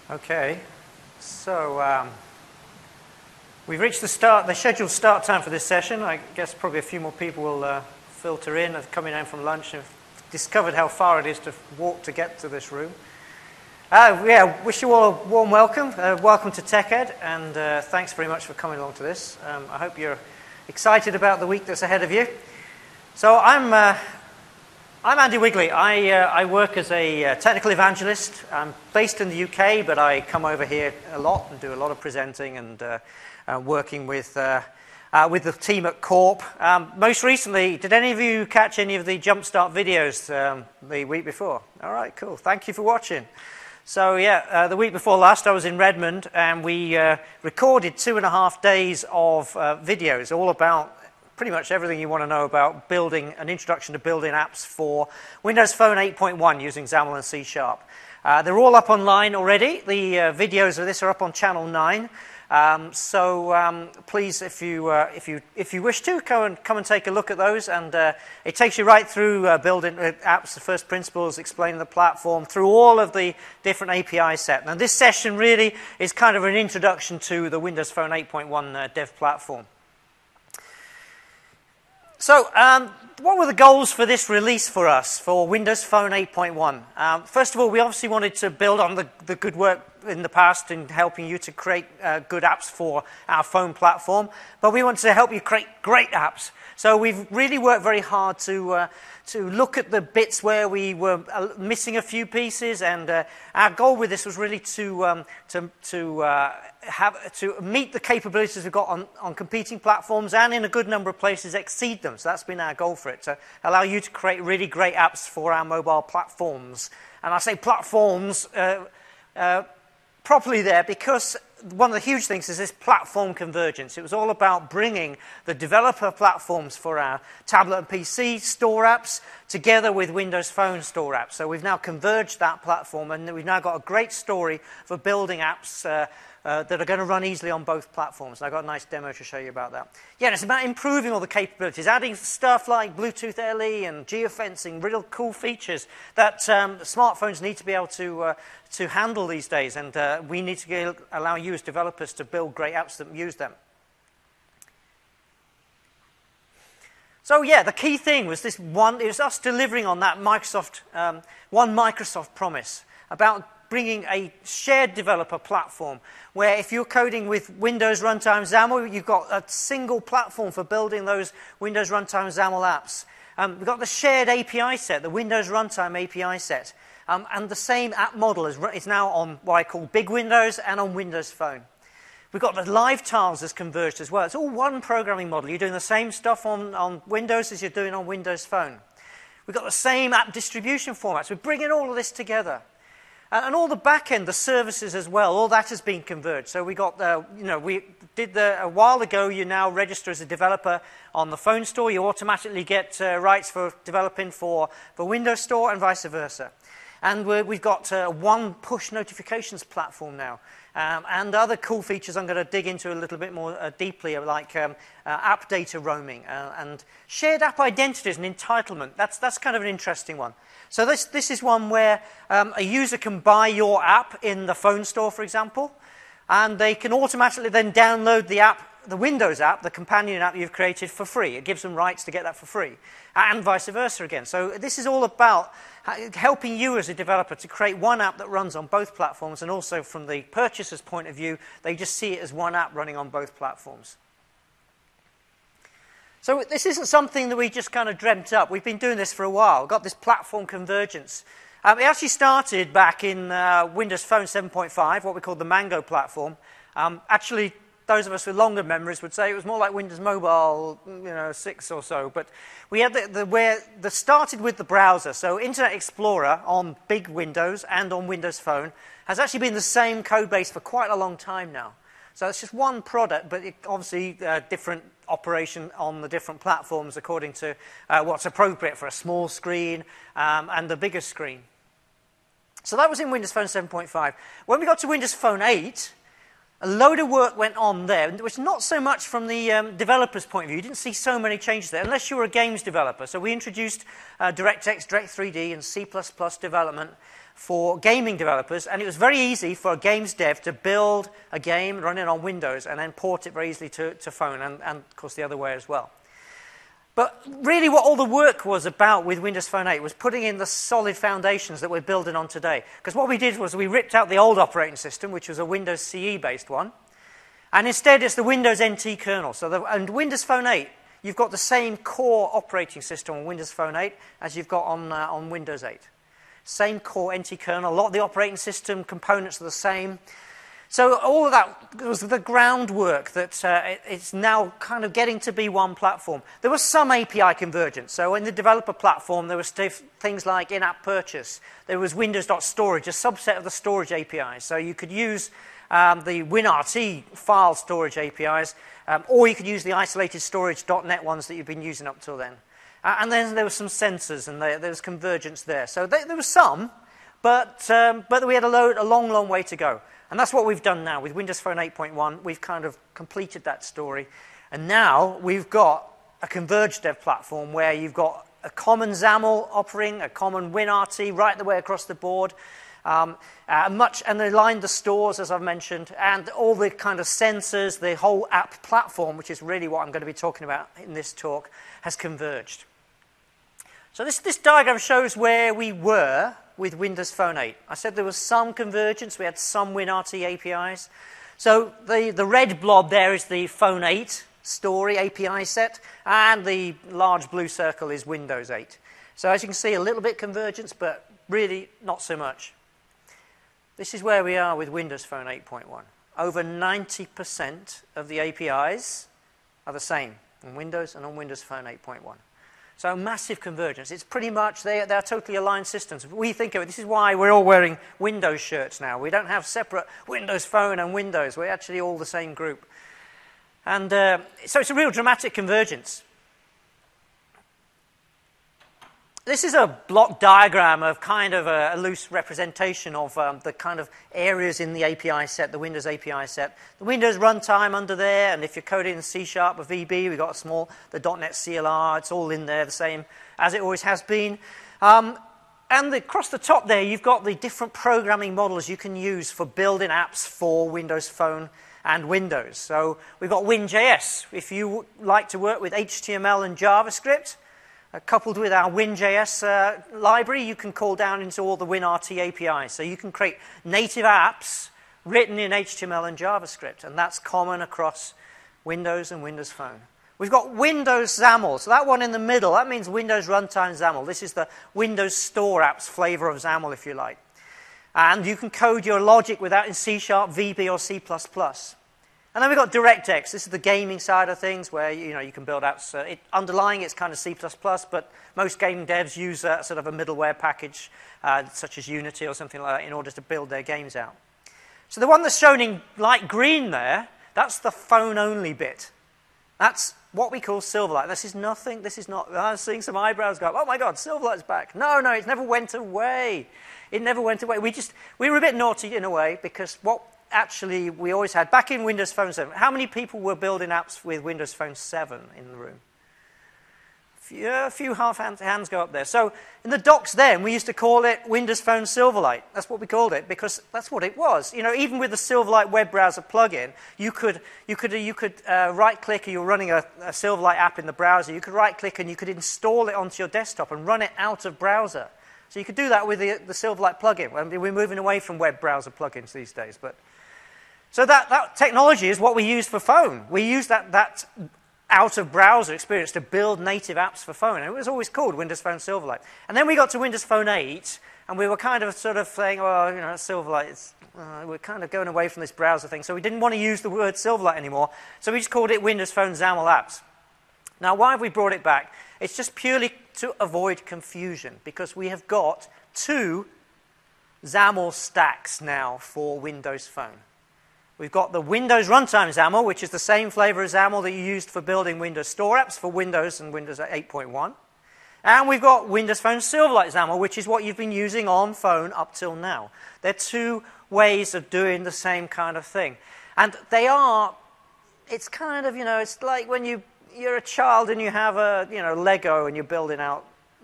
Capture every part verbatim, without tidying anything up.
Okay, so um, we've reached the start, the scheduled start time for this session. I guess probably a few more people will uh, filter in, have coming in from lunch and discovered how far it is to walk to get to this room. Uh, yeah, wish you all a warm welcome. Uh, welcome to TechEd, and uh, thanks very much for coming along to this. Um, I hope you're excited about the week that's ahead of you. So I'm. Uh, I'm Andy Wigley. I, uh, I work as a uh, technical evangelist. I'm based in the U K, but I come over here a lot and do a lot of presenting and uh, uh, working with, uh, uh, with the team at Corp. Um, most recently, did any of you catch any of the Jumpstart videos um, the week before? All right, cool. Thank you for watching. So yeah, uh, the week before last I was in Redmond, and we uh, recorded two and a half days of uh, videos all about pretty much everything you want to know about building, an introduction to building apps for Windows Phone eight point one using XAML and C Sharp. Uh, they're all up online already. The uh, videos of this are up on Channel nine. Um, so um, please, if you, uh, if, you, if you wish to, come and, come and take a look at those. And uh, it takes you right through uh, building uh, apps, the first principles, explaining the platform, through all of the different A P I set. Now this session really is kind of an introduction to the Windows Phone eight point one uh, dev platform. So, um, what were the goals for this release for us, for Windows Phone eight point one? Um, first of all, we obviously wanted to build on the, the good work in the past in helping you to create uh, good apps for our phone platform, but we wanted to help you create great apps. So we've really worked very hard to, uh, to look at the bits where we were uh, missing a few pieces, and uh, our goal with this was really to, um, to, to uh, have to meet the capabilities we've got on, on competing platforms, and in a good number of places exceed them. So that's been our goal for it, to allow you to create really great apps for our mobile platforms. And I say platforms uh, uh, properly there because one of the huge things is this platform convergence. It was all about bringing the developer platforms for our tablet and P C store apps together with Windows Phone store apps. So we've now converged that platform, and we've now got a great story for building apps uh, Uh, that are going to run easily on both platforms. And I've got a nice demo to show you about that. Yeah, it's about improving all the capabilities, adding stuff like Bluetooth L E and geofencing, real cool features that um, smartphones need to be able to, uh, to handle these days. And uh, we need to get, allow you as developers to build great apps that use them. So yeah, the key thing was this one, it was us delivering on that Microsoft, um, one Microsoft promise about bringing a shared developer platform where if you're coding with Windows Runtime XAML, you've got a single platform for building those Windows Runtime XAML apps. Um, we've got the shared A P I set, the Windows Runtime A P I set, um, and the same app model is, is now on what I call Big Windows and on Windows Phone. We've got the live tiles as converged as well. It's all one programming model. You're doing the same stuff on, on Windows as you're doing on Windows Phone. We've got the same app distribution formats. We're bringing all of this together. And all the back end, the services as well, all that has been converged. So we got, uh, you know, we did the, a while ago, you now register as a developer on the phone store. You automatically get uh, rights for developing for, for Windows Store and vice versa. And we're, we've got uh, one push notifications platform now. Um, and other cool features I'm going to dig into a little bit more uh, deeply, like um, uh, app data roaming uh, and shared app identities and entitlement. That's, that's kind of an interesting one. So this, this is one where um, a user can buy your app in the phone store, for example, and they can automatically then download the app, the Windows app, the companion app you've created for free. It gives them rights to get that for free, and vice versa again. So this is all about helping you as a developer to create one app that runs on both platforms, and also from the purchaser's point of view, they just see it as one app running on both platforms. So this isn't something that we just kind of dreamt up. We've been doing this for a while. We've got this platform convergence. Um, it actually started back in uh, Windows Phone seven point five, what we call the Mango platform. Um, actually, those of us with longer memories would say it was more like Windows Mobile, you know, six or so. But we had the, the where the started with the browser. So Internet Explorer on big Windows and on Windows Phone has actually been the same code base for quite a long time now. So it's just one product, but it obviously uh, different operation on the different platforms according to uh, what's appropriate for a small screen um, and the bigger screen. So that was in Windows Phone seven point five. When we got to Windows Phone eight, a load of work went on there, which not so much from the um, developer's point of view. You didn't see so many changes there, unless you were a games developer. So we introduced uh, DirectX, Direct three D, and C plus plus development. for gaming developers, and it was very easy for a games dev to build a game, run it on Windows, and then port it very easily to, to phone, and, and of course the other way as well. But really what all the work was about with Windows Phone eight was putting in the solid foundations that we're building on today. Because what we did was we ripped out the old operating system, which was a Windows C E-based one, and instead it's the Windows N T kernel. So the, and Windows Phone eight, you've got the same core operating system on Windows Phone eight as you've got on, uh, on Windows eight. Same core N T kernel, a lot of the operating system components are the same. So all of that was the groundwork that uh, it, it's now kind of getting to be one platform. There was some A P I convergence. So in the developer platform, there were things like in-app purchase. There was Windows.storage, a subset of the storage A P Is. So you could use um, the WinRT file storage A P Is, um, or you could use the isolated storage .NET ones that you've been using up till then. Uh, and then there were some sensors, and there, there was convergence there. So they, there was some, but, um, but we had a, load, a long, long way to go. And that's what we've done now. With Windows Phone eight point one, we've kind of completed that story. And now we've got a converged dev platform where you've got a common XAML offering, a common WinRT right the way across the board, um, uh, much, and they aligned the stores, as I've mentioned, and all the kind of sensors, the whole app platform, which is really what I'm going to be talking about in this talk, has converged. So this, this diagram shows where we were with Windows Phone eight. I said there was some convergence. We had some WinRT A P Is. So the, the red blob there is the Phone eight story A P I set, and the large blue circle is Windows eight. So as you can see, a little bit convergence, but really not so much. This is where we are with Windows Phone eight point one. Over ninety percent of the A P Is are the same on Windows and on Windows Phone eight point one. So massive convergence. It's pretty much, they, they're totally aligned systems. We think of it, this is why we're all wearing Windows shirts now. We don't have separate Windows Phone and Windows. We're actually all the same group. And uh, so it's a real dramatic convergence. This is a block diagram of kind of a, a loose representation of um, the kind of areas in the A P I set, the Windows A P I set. The Windows runtime under there, and if you're coding in C Sharp or V B, we've got a small, the .NET C L R, it's all in there the same as it always has been. Um, and the, across the top there, you've got the different programming models you can use for building apps for Windows Phone and Windows. So we've got WinJS. If you like to work with H T M L and JavaScript, Uh, coupled with our WinJS uh, library, you can call down into all the WinRT A P Is. So you can create native apps written in H T M L and JavaScript, and that's common across Windows and Windows Phone. We've got Windows XAML. So that one in the middle, that means Windows Runtime XAML. This is the Windows Store apps flavor of XAML, if you like. And you can code your logic with that in C Sharp, V B, or C plus plus. And then we've got DirectX. This is the gaming side of things where you know you can build apps. Uh, it, underlying it's kind of C plus plus, but most gaming devs use uh, sort of a middleware package uh, such as Unity or something like that in order to build their games out. So the one that's shown in light green there, that's the phone-only bit. That's what we call Silverlight. This is nothing. This is not. I was seeing some eyebrows go, oh my God, Silverlight's back. No, no, it never went away. It never went away. We just we were a bit naughty in a way because what actually we always had back in Windows Phone seven. How many people were building apps with Windows Phone seven in the room? A few, a few half hands, hands go up there. So in the docs then, we used to call it Windows Phone Silverlight. That's what we called it because that's what it was. You know, even with the Silverlight web browser plugin, you could you could you could uh, right-click. You're running a, a Silverlight app in the browser. You could right-click and you could install it onto your desktop and run it out of browser. So you could do that with the, the Silverlight plugin. I mean, we're moving away from web browser plugins these days, but. So that, that technology is what we use for phone. We use that, that out-of-browser experience to build native apps for phone. And it was always called Windows Phone Silverlight. And then we got to Windows Phone eight, and we were kind of sort of saying, well, you know, Silverlight, it's, uh, we're kind of going away from this browser thing. So we didn't want to use the word Silverlight anymore. So we just called it Windows Phone XAML Apps. Now, why have we brought it back? It's just purely to avoid confusion, because we have got two XAML stacks now for Windows Phone. We've got the Windows Runtime XAML, which is the same flavor as XAML that you used for building Windows Store apps for Windows and Windows eight point one. And we've got Windows Phone Silverlight XAML, which is what you've been using on phone up till now. They're two ways of doing the same kind of thing. And they are, it's kind of, you know, it's like when you, you're a child and you have a, you know, Lego and you're building out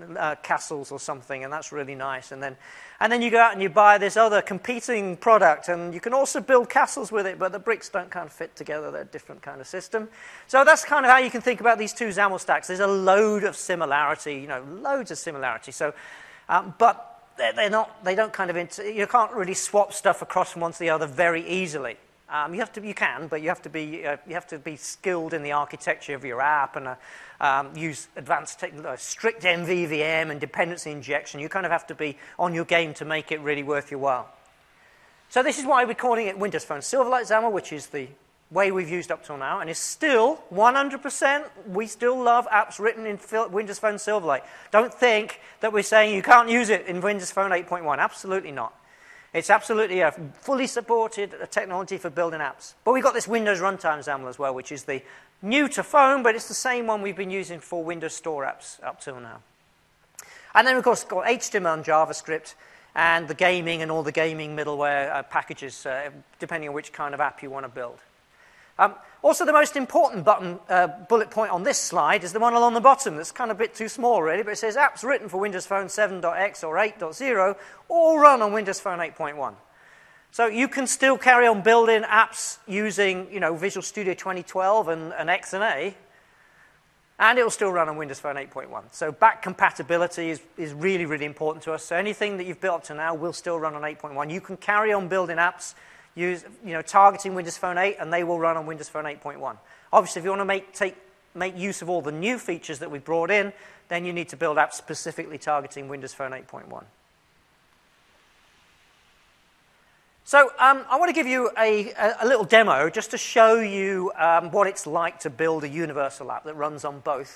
uh, castles or something, and that's really nice. And then, and then you go out and you buy this other competing product, and you can also build castles with it, but the bricks don't kind of fit together. They're a different kind of system. So that's kind of how you can think about these two XAML stacks. There's a load of similarity, you know, loads of similarity. So, um, but they're, they're not, they don't kind of, inter you can't really swap stuff across from one to the other very easily. Um, you have to, you can, but you have to be, uh, you have to be skilled in the architecture of your app and uh, um, use advanced, uh, strict M V V M and dependency injection. You kind of have to be on your game to make it really worth your while. So this is why we're calling it Windows Phone Silverlight XAML, which is the way we've used up till now, and is still one hundred percent. We still love apps written in Windows Phone Silverlight. Don't think that we're saying you can't use it in Windows Phone eight point one. Absolutely not. It's absolutely a fully supported technology for building apps. But we've got this Windows Runtime XAML as well, which is the new to phone, but it's the same one we've been using for Windows Store apps up till now. And then, of course, got H T M L and JavaScript, and the gaming and all the gaming middleware uh, packages, uh, depending on which kind of app you want to build. Um, also, the most important button, uh, bullet point on this slide is the one along the bottom. That's kind of a bit too small, really, but it says apps written for Windows Phone seven dot x or eight point zero all run on Windows Phone eight point one. So you can still carry on building apps using, you know, Visual Studio twenty twelve and, and X N A, and it will still run on Windows Phone eight point one. So back compatibility is, is really, really important to us. So anything that you've built up to now will still run on eight point one. You can carry on building apps use, you know, targeting Windows Phone eight, and they will run on Windows Phone eight point one. Obviously, if you want to make, take, make use of all the new features that we've brought in, then you need to build apps specifically targeting Windows Phone eight point one. So um, I want to give you a, a, a little demo just to show you um, what it's like to build a universal app that runs on both.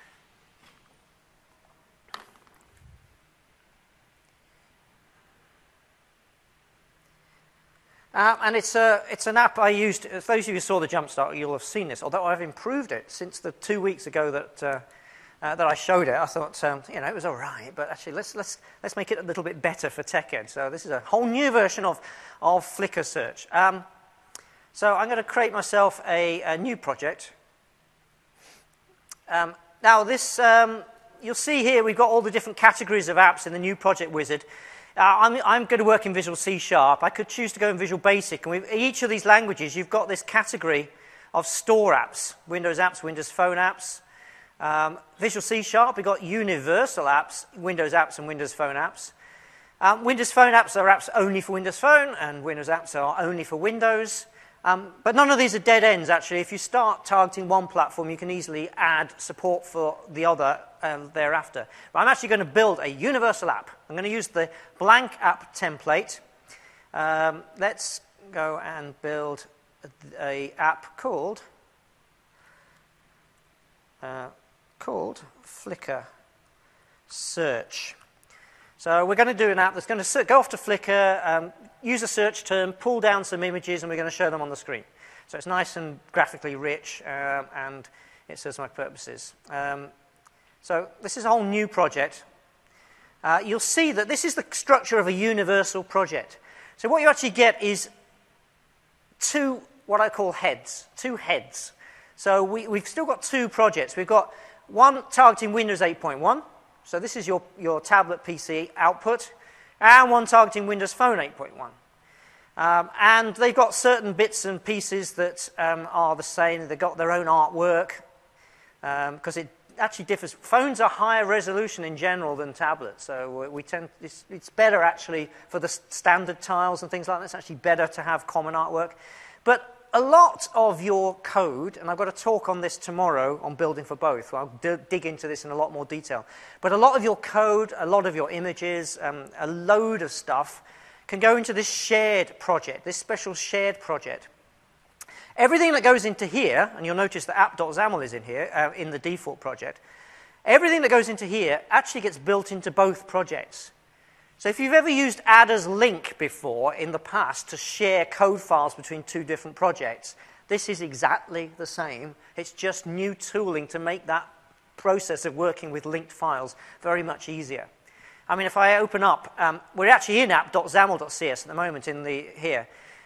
Uh, and it's, a, it's an app I used. If those of you who saw the Jumpstart, you'll have seen this, although I've improved it since the two weeks ago that, uh, uh, that I showed it. I thought, um, you know, it was all right, but actually let's, let's, let's make it a little bit better for TechEd. So this is a whole new version of, of Flickr Search. Um, so I'm going to create myself a, a new project. Um, now this, um, you'll see here we've got all the different categories of apps in the new project wizard. Uh, I'm, I'm going to work in Visual C Sharp. I could choose to go in Visual Basic. And with each of these languages, you've got this category of store apps, Windows apps, Windows Phone apps. Um, Visual C Sharp, we've got universal apps, Windows apps and Windows Phone apps. Um, Windows Phone apps are apps only for Windows Phone, and Windows apps are only for Windows. Um, but none of these are dead ends, actually. If you start targeting one platform, you can easily add support for the other uh, thereafter. But I'm actually going to build a universal app. I'm going to use the blank app template. Um, let's go and build a app called, uh, called Flickr Search. So we're going to do an app that's going to go off to Flickr, um, use a search term, pull down some images, and we're going to show them on the screen. So it's nice and graphically rich, um, and it serves my purposes. Um, so this is a whole new project. Uh, you'll see that this is the structure of a universal project. So what you actually get is two, what I call heads, two heads. So we, we've still got two projects. We've got one targeting Windows eight point one. So this is your, your tablet P C output, and one targeting Windows Phone eight point one. Um, and they've got certain bits and pieces that um, are the same. They've got their own artwork, because um, it actually differs. Phones are higher resolution in general than tablets, so we tend, it's, it's better actually for the standard tiles and things like that. It's actually better to have common artwork. But a lot of your code, and I've got a talk on this tomorrow on building for both. I'll dig into this in a lot more detail. But a lot of your code, a lot of your images, um, a load of stuff can go into this shared project, this special shared project. Everything that goes into here, and you'll notice that app.xaml is in here, uh, in the default project, everything that goes into here actually gets built into both projects. So if you've ever used add as link before in the past to share code files between two different projects, this is exactly the same. It's just new tooling to make that process of working with linked files very much easier. I mean, if I open up, um, we're actually in app.xaml.cs at the moment in the here.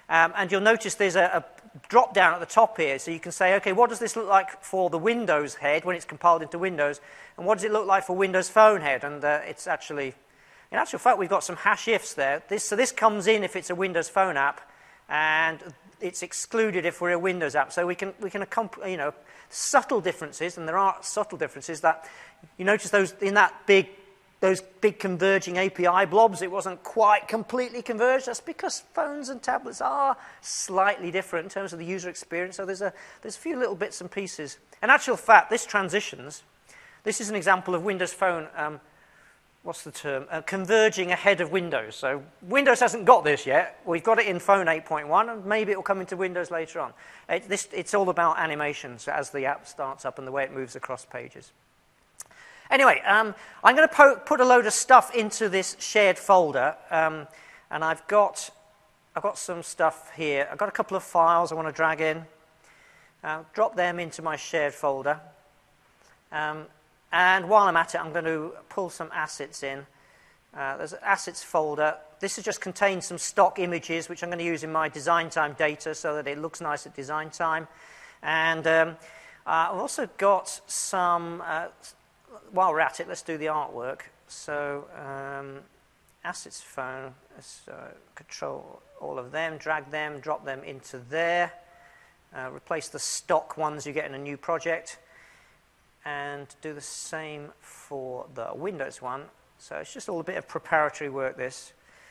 Um, and you'll notice there's a, a drop down at the top here, so you can say, okay, what does this look like for the Windows head when it's compiled into Windows, and what does it look like for Windows Phone head? And uh, it's actually, in actual fact, we've got some hash ifs there. This, so this comes in if it's a Windows Phone app, and it's excluded if we're a Windows app. So we can, we can accompany, you know, subtle differences, and there are subtle differences that you notice those in that big, those big converging A P I blobs. It wasn't quite completely converged. That's because phones and tablets are slightly different in terms of the user experience. So there's a there's a few little bits and pieces. In actual fact, this transitions. This is an example of Windows Phone. Um, what's the term? Uh, converging ahead of Windows. So Windows hasn't got this yet. We've got it in Phone eight point one, and maybe it will come into Windows later on. It, this, it's all about animations as the app starts up and the way it moves across pages. Anyway, um, I'm going to put a load of stuff into this shared folder, um, and I've got, I've got some stuff here. I've got a couple of files I want to drag in. Uh, drop them into my shared folder. Um, And while I'm at it, I'm going to pull some assets in. Uh, there's an assets folder. This has just contained some stock images, which I'm going to use in my design time data so that it looks nice at design time. And um, uh, I've also got some, uh, while we're at it, let's do the artwork. So um, assets phone, let's uh, control all of them, drag them, drop them into there. Uh, replace the stock ones you get in a new project. And do the same for the Windows one. So it's just all a bit of preparatory work, this.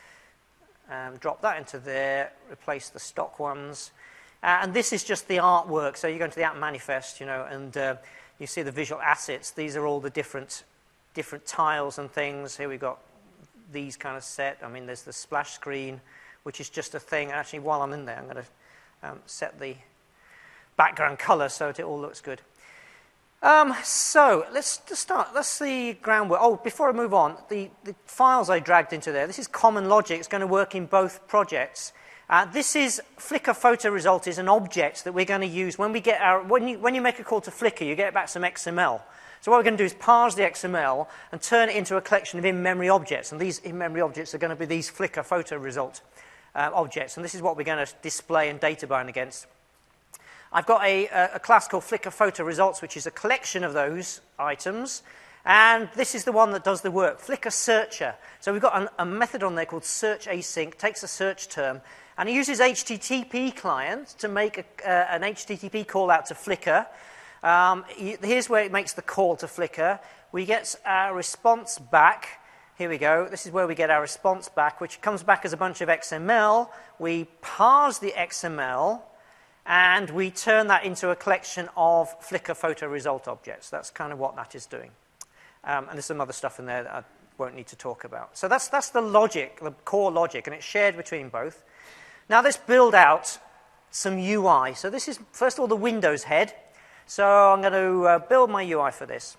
Um, drop that into there, replace the stock ones. Uh, and this is just the artwork. So you go into the app manifest, you know, and uh, you see the visual assets. These are all the different, different tiles and things. Here we've got these kind of set. I mean, there's the splash screen, which is just a thing. Actually, while I'm in there, I'm going to um, set the background color so that it all looks good. Um, so let's just start. Let's see groundwork. Oh, before I move on, the, the files I dragged into there, this is Common Logic. It's going to work in both projects. Uh, this is Flickr photo result is an object that we're going to use when we get our, when you, when you make a call to Flickr, you get back some X M L. So what we're going to do is parse the X M L and turn it into a collection of in-memory objects. And these in-memory objects are going to be these Flickr photo result uh, objects. And this is what we're going to display and data bind against. I've got a, a class called Flickr Photo Results, which is a collection of those items. And this is the one that does the work, Flickr Searcher. So we've got an, a method on there called search async, takes a search term, and it uses H T T P client to make a, uh, an H T T P call out to Flickr. Um, here's where it makes the call to Flickr. We get our response back. Here we go. This is where we get our response back, which comes back as a bunch of X M L. We parse the X M L. And we turn that into a collection of Flickr photo result objects. That's kind of what that is doing. Um, and there's some other stuff in there that I won't need to talk about. So that's, that's the logic, the core logic, and it's shared between both. Now let's build out some U I. So this is, first of all, the Windows head. So I'm going to uh, build my U I for this.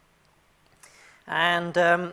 And um,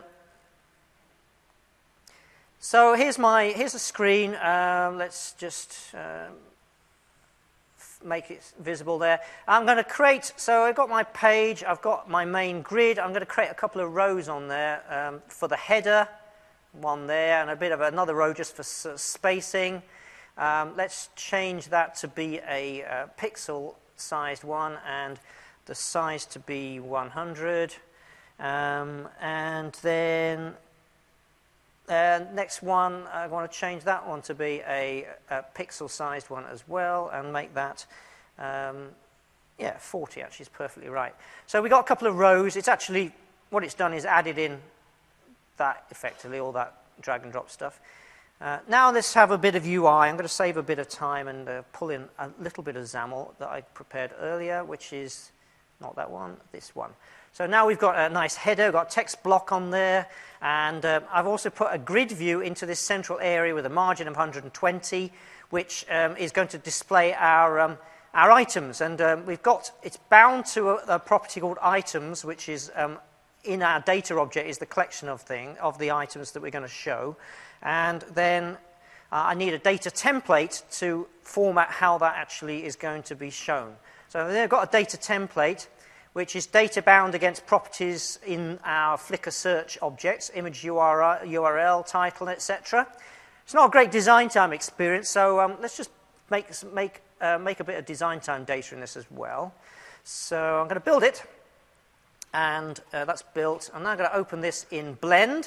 so here's my, here's a screen. Um, let's just... Um, make it visible there. I'm going to create, so I've got my page, I've got my main grid. I'm going to create a couple of rows on there um, for the header, one there, and a bit of another row just for s spacing. Um, let's change that to be a uh, pixel-sized one, and the size to be one hundred. Um, and then Uh, next one, I want to change that one to be a, a pixel-sized one as well, and make that, um, yeah, forty actually is perfectly right. So we got a couple of rows. It's actually, what it's done is added in that, effectively, all that drag and drop stuff. Uh, now let's have a bit of U I. I'm going to save a bit of time and uh, pull in a little bit of XAML that I prepared earlier, which is not that one, this one. So now we've got a nice header, got a text block on there, and uh, I've also put a grid view into this central area with a margin of one hundred twenty, which um, is going to display our, um, our items. And um, we've got, it's bound to a, a property called items, which is um, in our data object is the collection of thing, of the items that we're going to show. And then uh, I need a data template to format how that actually is going to be shown. So I've got a data template, which is data bound against properties in our Flickr search objects, image U R L, title, et cetera. It's not a great design time experience, so um, let's just make, make, uh, make a bit of design time data in this as well. So I'm going to build it, and uh, that's built. I'm now going to open this in Blend,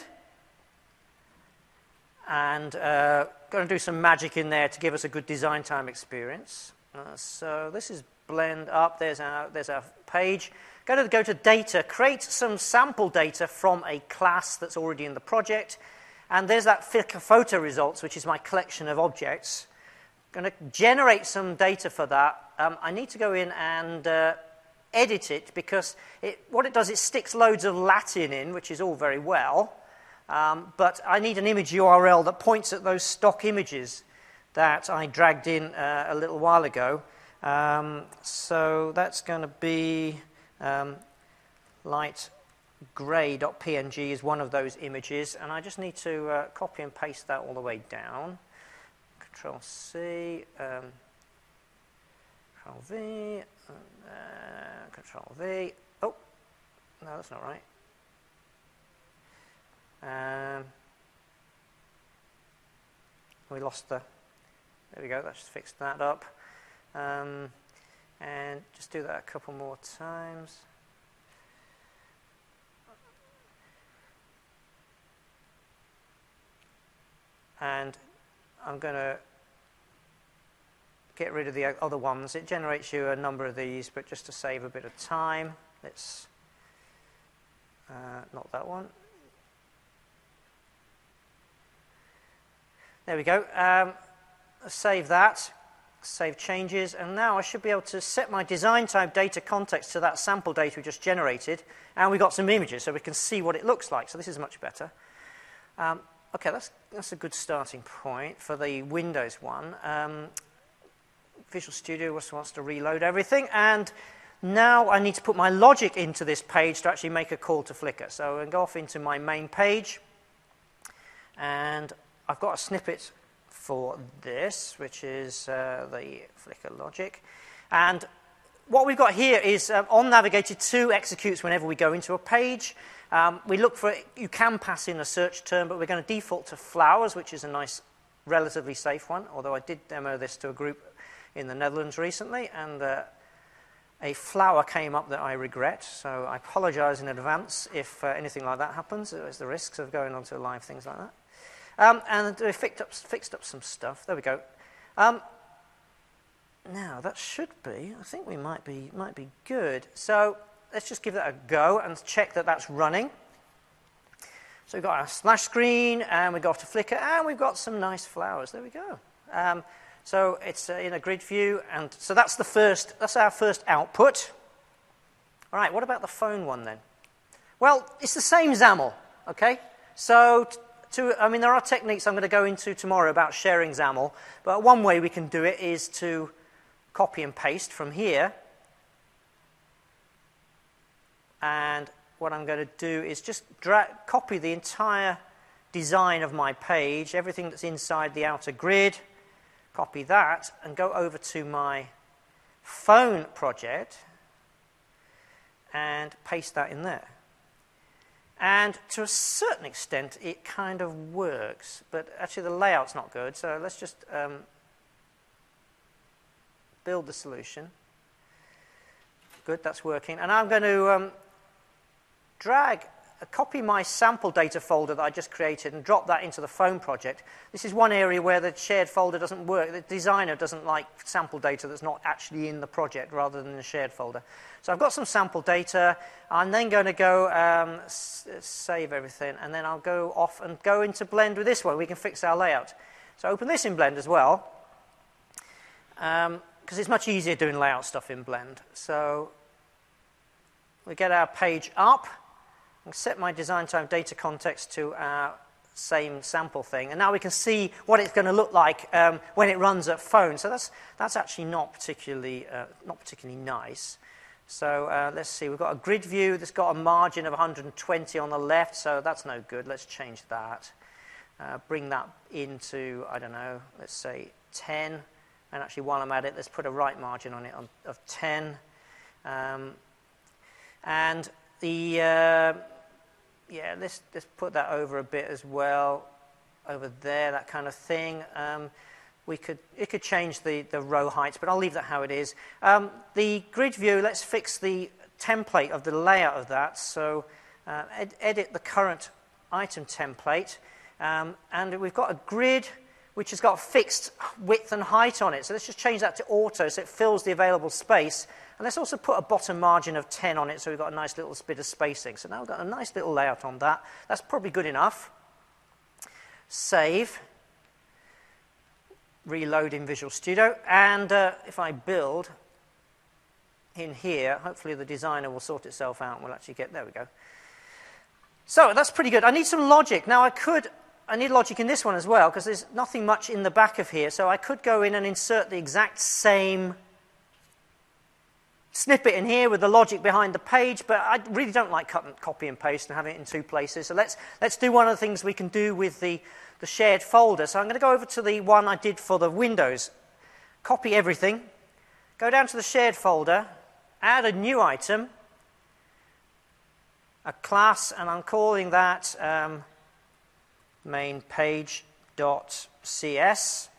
and uh, going to do some magic in there to give us a good design time experience. Uh, so this is Blend up. There's our, there's our page. Go to, go to Data, create some sample data from a class that's already in the project. And there's that Flickr photo results, which is my collection of objects. I'm going to generate some data for that. Um, I need to go in and uh, edit it, because it, what it does, it sticks loads of Latin in, which is all very well. Um, but I need an image U R L that points at those stock images that I dragged in uh, a little while ago. Um, so that's going to be um, light grey.png is one of those images, and I just need to uh, copy and paste that all the way down. Control C, um, Control V, uh, Control V. Oh, no, that's not right. Um, we lost the. There we go. Let's just fix that up, um, and just do that a couple more times. And I'm going to get rid of the other ones. It generates you a number of these, but just to save a bit of time, let's uh, not that one. There we go. Um, save that, save changes, and now I should be able to set my design type data context to that sample data we just generated, and we got some images, so we can see what it looks like. So this is much better. Um, Okay, that's, that's a good starting point for the Windows one. Um, Visual Studio just wants to reload everything, and now I need to put my logic into this page to actually make a call to Flickr. So I'm going to go off into my main page, and I've got a snippet for this, which is uh, the Flickr logic. And what we've got here is um, on Navigator two executes whenever we go into a page. Um, we look for, you can pass in a search term, but we're going to default to flowers, which is a nice, relatively safe one, although I did demo this to a group in the Netherlands recently, and uh, a flower came up that I regret, so I apologize in advance if uh, anything like that happens. There's the risks of going onto live things like that. Um, and we fixed up, fixed up some stuff. There we go. Um, now, that should be, I think we might be, might be good. So let's just give that a go and check that that's running. So we've got our splash screen, and we go off to Flickr, and we've got some nice flowers. There we go. Um, so it's uh, in a grid view, and so that's the first. That's our first output. All right. What about the phone one then? Well, it's the same XAML. Okay. So to, I mean, there are techniques I'm going to go into tomorrow about sharing XAML, but one way we can do it is to copy and paste from here. And what I'm going to do is just drag, copy the entire design of my page, everything that's inside the outer grid, copy that, and go over to my phone project and paste that in there. And to a certain extent, it kind of works, but actually the layout's not good, so let's just um, build the solution. Good, that's working. And I'm going to um, drag, uh, copy my sample data folder that I just created and drop that into the phone project. This is one area where the shared folder doesn't work. The designer doesn't like sample data that's not actually in the project rather than in the shared folder. So I've got some sample data. I'm then going to go um, s save everything, and then I'll go off and go into Blend with this one. We can fix our layout. So open this in Blend as well, because um, it's much easier doing layout stuff in Blend. So we get our page up. I'll set my design time data context to our same sample thing, and now we can see what it's going to look like um, when it runs at phone. So that's that's actually not particularly uh, not particularly nice. So uh, let's see. We've got a grid view that's got a margin of one hundred twenty on the left, so that's no good. Let's change that. Uh, bring that into, I don't know, let's say ten. And actually, while I'm at it, let's put a right margin on it on, of ten. Um, and the uh, yeah, let's let's put that over a bit as well. over there, that kind of thing. Um, we could, it could change the, the row heights, but I'll leave that how it is. Um, the grid view, let's fix the template of the layout of that. So uh, ed edit the current item template. Um, and we've got a grid which has got fixed width and height on it. So let's just change that to auto so it fills the available space. And let's also put a bottom margin of ten on it so we've got a nice little bit of spacing. So now we've got a nice little layout on that. That's probably good enough. Save. Reload in Visual Studio. And uh, if I build in here, hopefully the designer will sort itself out and we'll actually get, there we go. So that's pretty good. I need some logic. Now I could, I need logic in this one as well because there's nothing much in the back of here. So I could go in and insert the exact same snippet in here with the logic behind the page, but I really don't like cut and copy and paste and having it in two places. So let's, let's do one of the things we can do with the, the shared folder. So I'm going to go over to the one I did for the Windows. Copy everything. Go down to the shared folder. Add a new item. A class, and I'm calling that um, main page dot C S.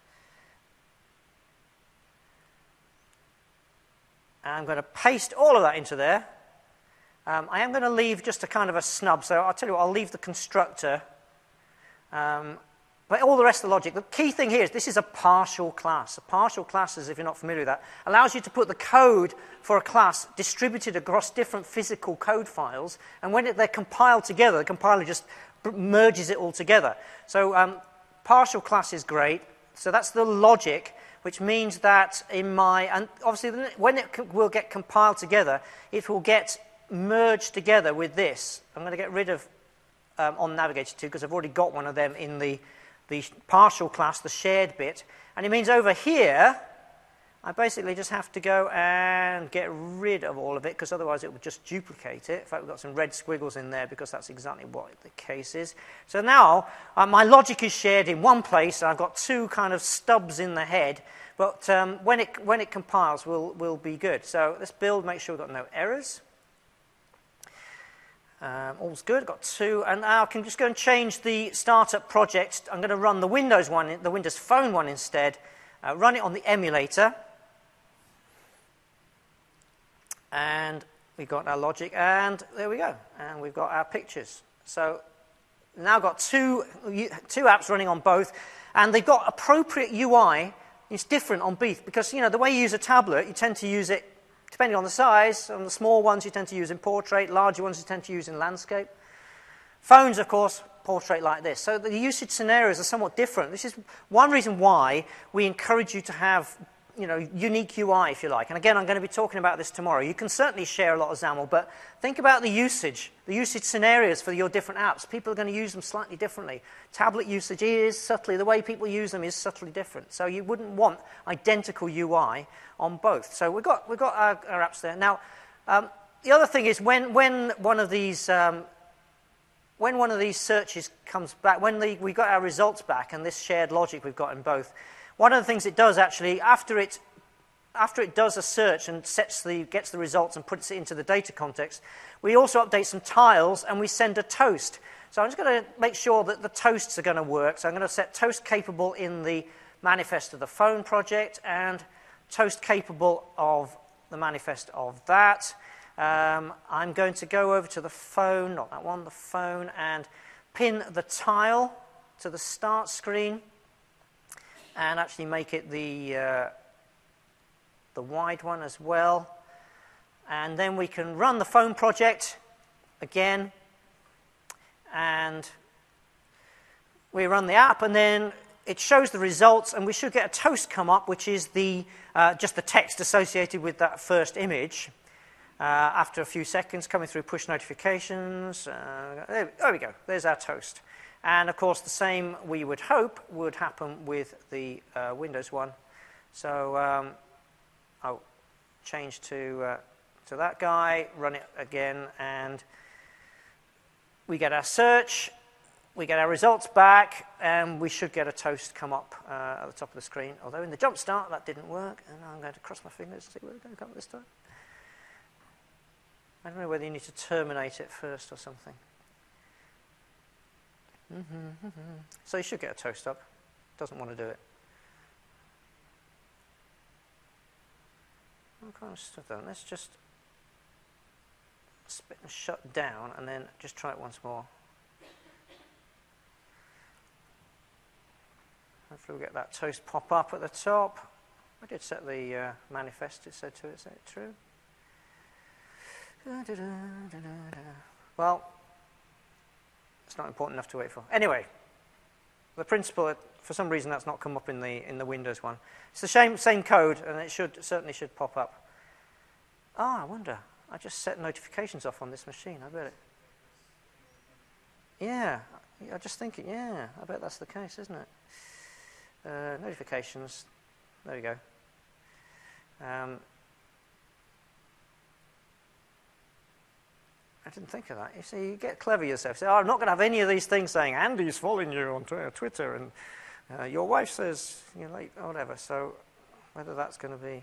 And I'm going to paste all of that into there. Um, I am going to leave just a kind of a snub, so I'll tell you what, I'll leave the constructor. Um, but all the rest of the logic, the key thing here is this is a partial class. A partial class, as if you're not familiar with that, allows you to put the code for a class distributed across different physical code files, and when it, they're compiled together, the compiler just merges it all together. So um, partial class is great. So that's the logic, which means that in my, and obviously when it will get compiled together, it will get merged together with this. I'm going to get rid of um, on Navigator two because I've already got one of them in the, the partial class, the shared bit. And it means over here, I basically just have to go and get rid of all of it because otherwise it would just duplicate it. In fact, we've got some red squiggles in there because that's exactly what the case is. So now uh, my logic is shared in one place. And I've got two kind of stubs in the head. But um, when, it, when it compiles, we'll, we'll be good. So let's build, make sure we've got no errors. Um, all's good, I've got two. And now I can just go and change the startup project. I'm going to run the Windows one, the Windows Phone one instead. Uh, run it on the emulator. And we've got our logic, and there we go. And we've got our pictures. So now got two, two apps running on both, and they've got appropriate U I. It's different on both because, you know, the way you use a tablet, you tend to use it, depending on the size. On the small ones, you tend to use in portrait. Larger ones, you tend to use in landscape. Phones, of course, portrait like this. So the usage scenarios are somewhat different. This is one reason why we encourage you to have, you know, unique U I, if you like. And again, I'm going to be talking about this tomorrow. You can certainly share a lot of XAML, but think about the usage, the usage scenarios for your different apps. People are going to use them slightly differently. Tablet usage is subtly, the way people use them is subtly different. So you wouldn't want identical U I on both. So we've got, we've got our, our apps there. Now, um, the other thing is when, when one of these... Um, when one of these searches comes back, when the, we got our results back and this shared logic we've got in both, one of the things it does actually, after it, after it does a search and sets the, gets the results and puts it into the data context, we also update some tiles and we send a toast. So I'm just going to make sure that the toasts are going to work. So I'm going to set toast capable in the manifest of the phone project and toast capable of the manifest of that. Um, I'm going to go over to the phone, not that one, the phone, and pin the tile to the start screen and actually make it the, uh, the wide one as well. And then we can run the phone project again, and we run the app, and then it shows the results, and we should get a toast come up, which is the, uh, just the text associated with that first image. Uh, after a few seconds, coming through push notifications. Uh, there, there we go. There's our toast. And, of course, the same, we would hope, would happen with the uh, Windows one. So um, I'll change to, uh, to that guy, run it again, and we get our search, we get our results back, and we should get a toast come up uh, at the top of the screen. Although in the jump start, that didn't work. And I'm going to cross my fingers and see where it's going to come this time. I don't know whether you need to terminate it first or something. Mm-hmm, mm-hmm. So you should get a toast up. Doesn't want to do it. What kind of stuff then? Let's just spit and shut down and then just try it once more. Hopefully we'll get that toast pop up at the top. I did set the uh, manifest it said to it. Is that true? Da, da, da, da, da. Well, it's not important enough to wait for. Anyway, the principle, for some reason that's not come up in the in the Windows one. It's the same same code, and it should certainly should pop up. Ah, oh, I wonder. I just set notifications off on this machine. I bet it. Yeah, I just think it. Yeah, I bet that's the case, isn't it? Uh, notifications. There we go. Um, I didn't think of that. You see, you get clever yourself. Say, oh, I'm not going to have any of these things saying, Andy's following you on Twitter, and uh, your wife says you're late, or whatever. So whether that's going to be...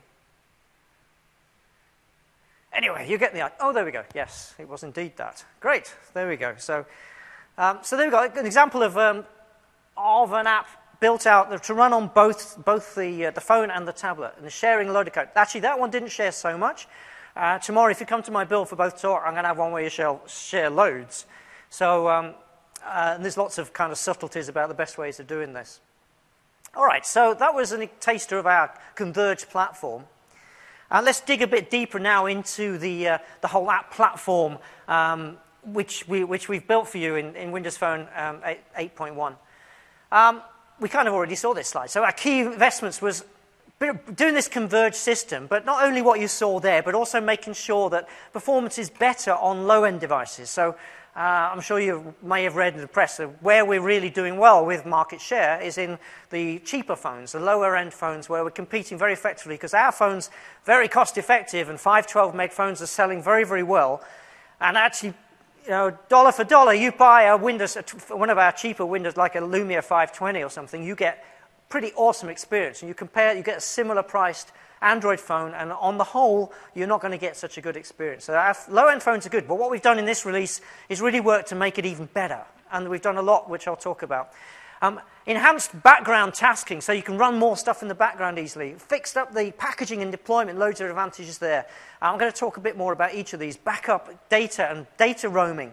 Anyway, you get the idea. Oh, there we go. Yes, it was indeed that. Great. There we go. So, um, so there we go. An example of, um, of an app built out to run on both, both the, uh, the phone and the tablet, and the sharing a load of code. Actually, that one didn't share so much. Uh, tomorrow, if you come to my build for both talk, I'm going to have one where you share, share loads. So um, uh, and there's lots of kind of subtleties about the best ways of doing this. All right, so that was a taster of our converged platform. Uh, let's dig a bit deeper now into the, uh, the whole app platform, um, which, we, which we've built for you in, in Windows Phone um, eight point one. Um, we kind of already saw this slide. So our key investments was doing this converged system, but not only what you saw there, but also making sure that performance is better on low-end devices. So uh, I'm sure you may have read in the press that where we're really doing well with market share is in the cheaper phones, the lower-end phones, where we're competing very effectively, because our phone's very cost-effective, and five twelve meg phones are selling very, very well. And actually, you know, dollar for dollar, you buy a Windows, one of our cheaper Windows, like a Lumia five twenty or something, you get pretty awesome experience, and you compare, you get a similar priced Android phone, and on the whole, you're not going to get such a good experience. So our low-end phones are good, but what we've done in this release is really work to make it even better, and we've done a lot, which I'll talk about. Um, enhanced background tasking, so you can run more stuff in the background easily. Fixed up the packaging and deployment, loads of advantages there. I'm going to talk a bit more about each of these. Backup data and data roaming.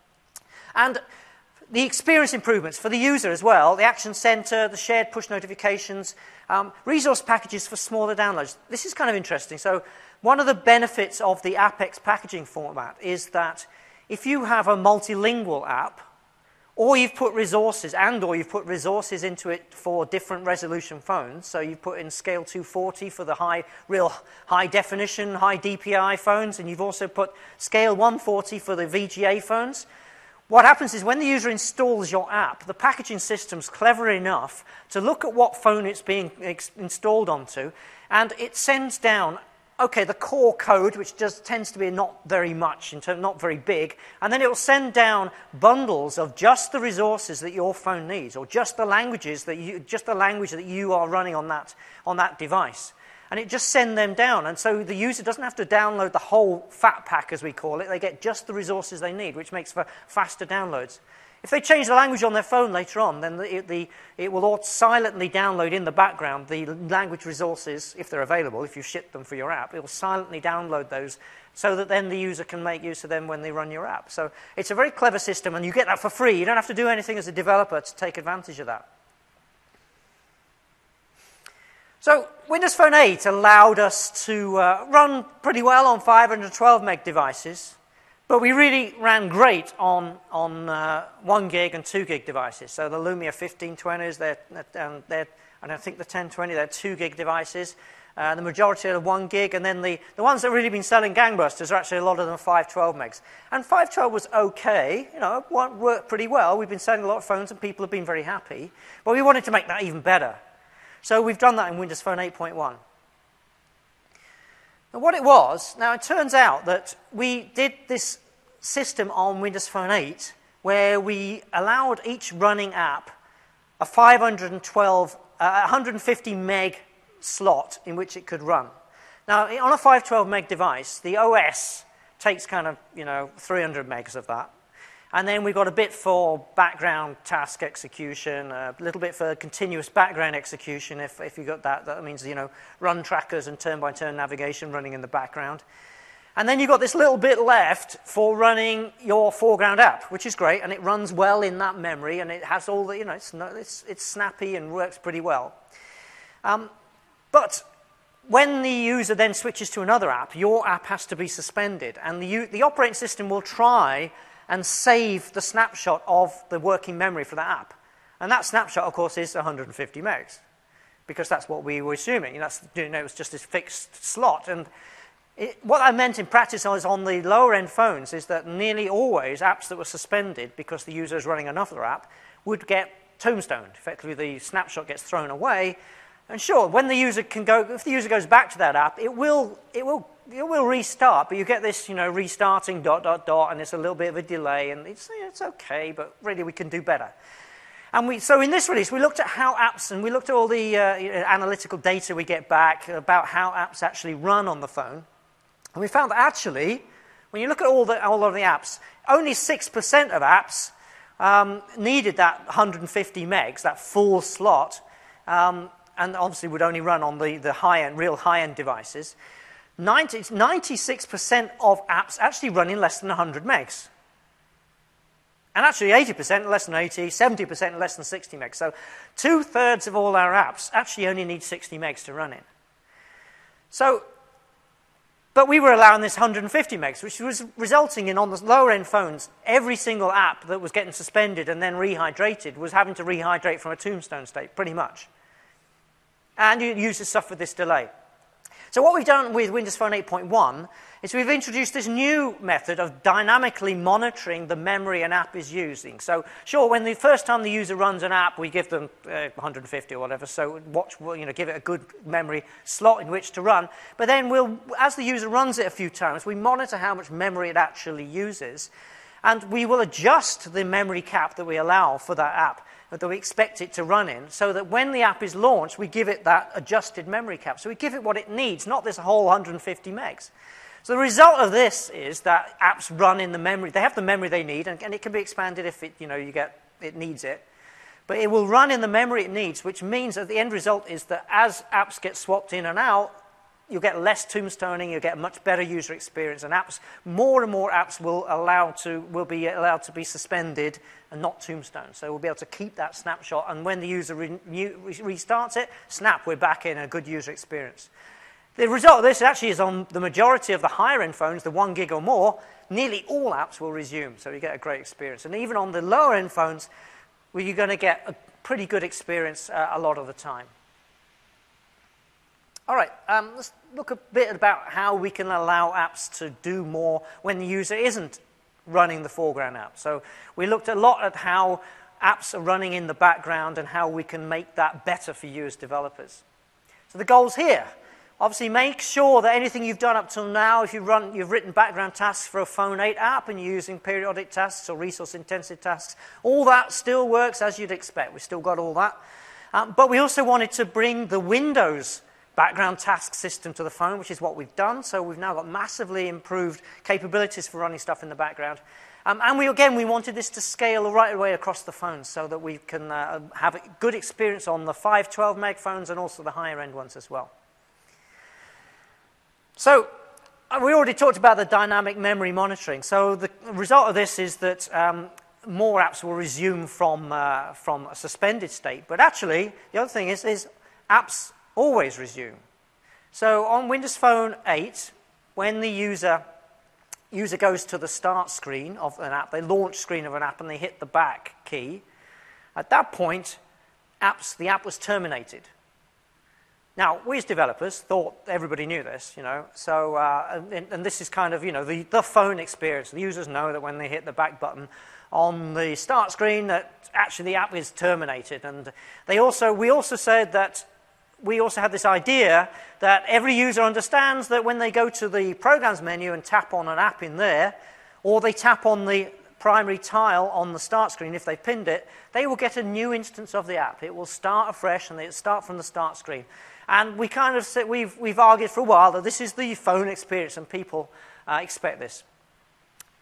And the experience improvements for the user as well, the Action Center, the shared push notifications, um, resource packages for smaller downloads. This is kind of interesting. So one of the benefits of the Apex packaging format is that if you have a multilingual app, or you've put resources, and or you've put resources into it for different resolution phones, so you've put in Scale two forty for the high, real high definition, high D P I phones, and you've also put Scale one forty for the V G A phones. What happens is when the user installs your app, the packaging system's clever enough to look at what phone it's being installed onto, and it sends down, okay, the core code, which just tends to be not very much, in terms, not very big, and then it will send down bundles of just the resources that your phone needs, or just the languages that you, just the language that you are running on that on that device. And it just sends them down. And so the user doesn't have to download the whole fat pack, as we call it. They get just the resources they need, which makes for faster downloads. If they change the language on their phone later on, then the, the, it will all silently download in the background the language resources, if they're available, if you ship them for your app. It will silently download those so that then the user can make use of them when they run your app. So it's a very clever system, and you get that for free. You don't have to do anything as a developer to take advantage of that. So Windows Phone eight allowed us to uh, run pretty well on five twelve meg devices, but we really ran great on, on uh, one gig and two gig devices. So the Lumia fifteen twenties, they're, um, they're, and I think the ten twenty, they're two gig devices. Uh, the majority are one gig, and then the, the ones that have really been selling gangbusters are actually a lot of them five twelve megs. And five twelve was okay, you know, it worked pretty well. We've been selling a lot of phones, and people have been very happy, but we wanted to make that even better. So we've done that in Windows Phone eight point one. Now what it was, now it turns out that we did this system on Windows Phone eight where we allowed each running app a five twelve, uh, one hundred fifty meg slot in which it could run. Now on a five twelve meg device, the O S takes kind of, you know, three hundred megs of that. And then we've got a bit for background task execution, a little bit for continuous background execution. If, if you've got that, that means, you know, run trackers and turn-by-turn navigation running in the background. And then you've got this little bit left for running your foreground app, which is great, and it runs well in that memory, and it has all the, you know, it's, it's, it's snappy and works pretty well. Um, but when the user then switches to another app, your app has to be suspended, and the, the operating system will try and save the snapshot of the working memory for that app. And that snapshot, of course, is one hundred fifty megs, because that's what we were assuming. That's, you know, it was just this fixed slot. And it, what that meant in practice is on the lower-end phones is that nearly always apps that were suspended because the user is running another app would get tombstoned. Effectively, the snapshot gets thrown away. And sure, when the user can go, if the user goes back to that app, it will, it will it will restart, but you get this, you know, restarting dot, dot, dot, and it's a little bit of a delay, and it's, it's okay, but really we can do better. And we, so in this release, we looked at how apps, and we looked at all the uh, analytical data we get back about how apps actually run on the phone. And we found that actually, when you look at all, the, all of the apps, only six percent of apps um, needed that one hundred fifty megs, that full slot, um, and obviously would only run on the, the high-end, real high-end devices. ninety-six percent of apps actually run in less than one hundred megs. And actually eighty percent less than eighty, seventy percent less than sixty megs. So two-thirds of all our apps actually only need sixty megs to run in. So, but we were allowing this one hundred fifty megs, which was resulting in, on the lower-end phones, every single app that was getting suspended and then rehydrated was having to rehydrate from a tombstone state, pretty much. And users suffered this delay. So what we've done with Windows Phone eight point one is we've introduced this new method of dynamically monitoring the memory an app is using. So sure, when the first time the user runs an app, we give them uh, one hundred fifty or whatever, so watch, you know, give it a good memory slot in which to run. But then we'll, as the user runs it a few times, we monitor how much memory it actually uses, and we will adjust the memory cap that we allow for that app, that we expect it to run in, so that when the app is launched, we give it that adjusted memory cap. So we give it what it needs, not this whole one hundred fifty megs. So the result of this is that apps run in the memory. They have the memory they need, and, and it can be expanded if it, you know, you get, it needs it. But it will run in the memory it needs, which means that the end result is that as apps get swapped in and out, you'll get less tombstoning, you'll get a much better user experience, and apps, more and more apps will allow to will be allowed to be suspended and not tombstone. So we'll be able to keep that snapshot, and when the user re new, restarts it, snap, we're back in a good user experience. The result of this actually is on the majority of the higher end phones, the one gig or more, nearly all apps will resume, so you get a great experience. And even on the lower end phones, well, you're going to get a pretty good experience uh, a lot of the time. All right, um, let's look a bit about how we can allow apps to do more when the user isn't running the foreground app. So we looked a lot at how apps are running in the background and how we can make that better for you as developers. So the goals here, obviously make sure that anything you've done up till now, if you run, you've written background tasks for a Phone eight app and you're using periodic tasks or resource-intensive tasks, all that still works as you'd expect. We've still got all that. Um, but we also wanted to bring the Windows background task system to the phone, which is what we've done. So we've now got massively improved capabilities for running stuff in the background. Um, and we, again, we wanted this to scale right away across the phone so that we can uh, have a good experience on the five twelve meg phones and also the higher end ones as well. So uh, we already talked about the dynamic memory monitoring. So the result of this is that um, more apps will resume from, uh, from a suspended state. But actually, the other thing is, is apps always resume. So on Windows Phone eight, when the user, user goes to the start screen of an app, the launch screen of an app, and they hit the back key, at that point, apps, the app was terminated. Now, we as developers thought everybody knew this, you know, so, uh, and, and this is kind of, you know, the, the phone experience. The users know that when they hit the back button on the start screen that actually the app is terminated. And they also, we also said that we also had this idea that every user understands that when they go to the Programs menu and tap on an app in there, or they tap on the primary tile on the start screen if they pinned it, they will get a new instance of the app. It will start afresh and it'll start from the start screen. And we kind of said, we've, we've argued for a while that this is the phone experience and people uh, expect this.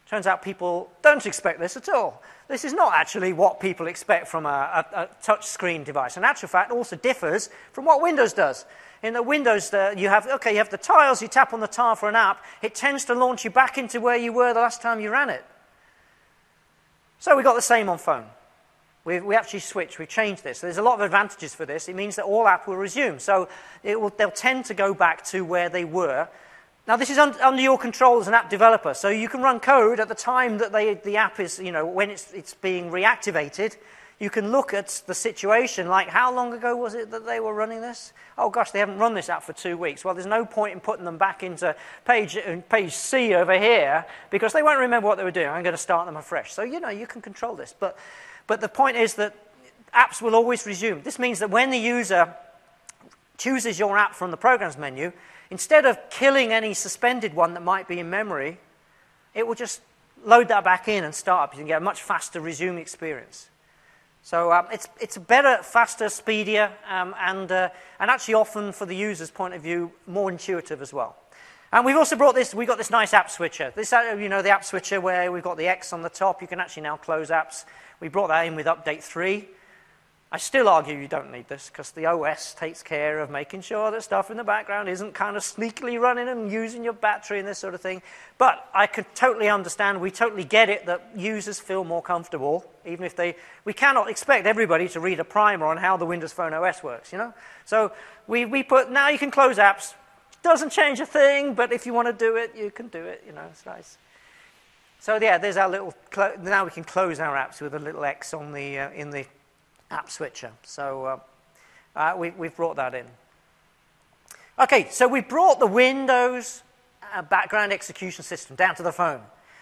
Turns out people don't expect this at all. This is not actually what people expect from a, a, a touchscreen device. In actual fact, it also differs from what Windows does. In the Windows, uh, you have, okay, you have the tiles, you tap on the tile for an app, it tends to launch you back into where you were the last time you ran it. So we got the same on phone. We, we actually switched, we changed this. So there's a lot of advantages for this. It means that all app will resume. So it will, they'll tend to go back to where they were. Now, this is un under your control as an app developer, so you can run code at the time that they, the app is, you know, when it's, it's being reactivated. You can look at the situation, like how long ago was it that they were running this? Oh gosh, they haven't run this app for two weeks. Well, there's no point in putting them back into page, page C over here, because they won't remember what they were doing. I'm going to start them afresh. So, you know, you can control this. But, but the point is that apps will always resume. This means that when the user chooses your app from the Programs menu, instead of killing any suspended one that might be in memory, it will just load that back in and start up. You can get a much faster resume experience. So um, it's, it's better, faster, speedier, um, and, uh, and actually often, for the user's point of view, more intuitive as well. And we've also brought this, we've got this nice app switcher. This, uh, you know, the app switcher where we've got the X on the top. You can actually now close apps. We brought that in with Update three. I still argue you don't need this, because the O S takes care of making sure that stuff in the background isn't kind of sneakily running and using your battery and this sort of thing. But I could totally understand, we totally get it, that users feel more comfortable, even if they... We cannot expect everybody to read a primer on how the Windows Phone O S works, you know? So we, we put, now you can close apps. Doesn't change a thing, but if you want to do it, you can do it, you know, it's nice. So yeah, there's our little... Now we can close our apps with a little X on the, uh, in the... app switcher. So uh, uh, we, we've brought that in. Okay, so we brought the Windows uh, background execution system down to the phone.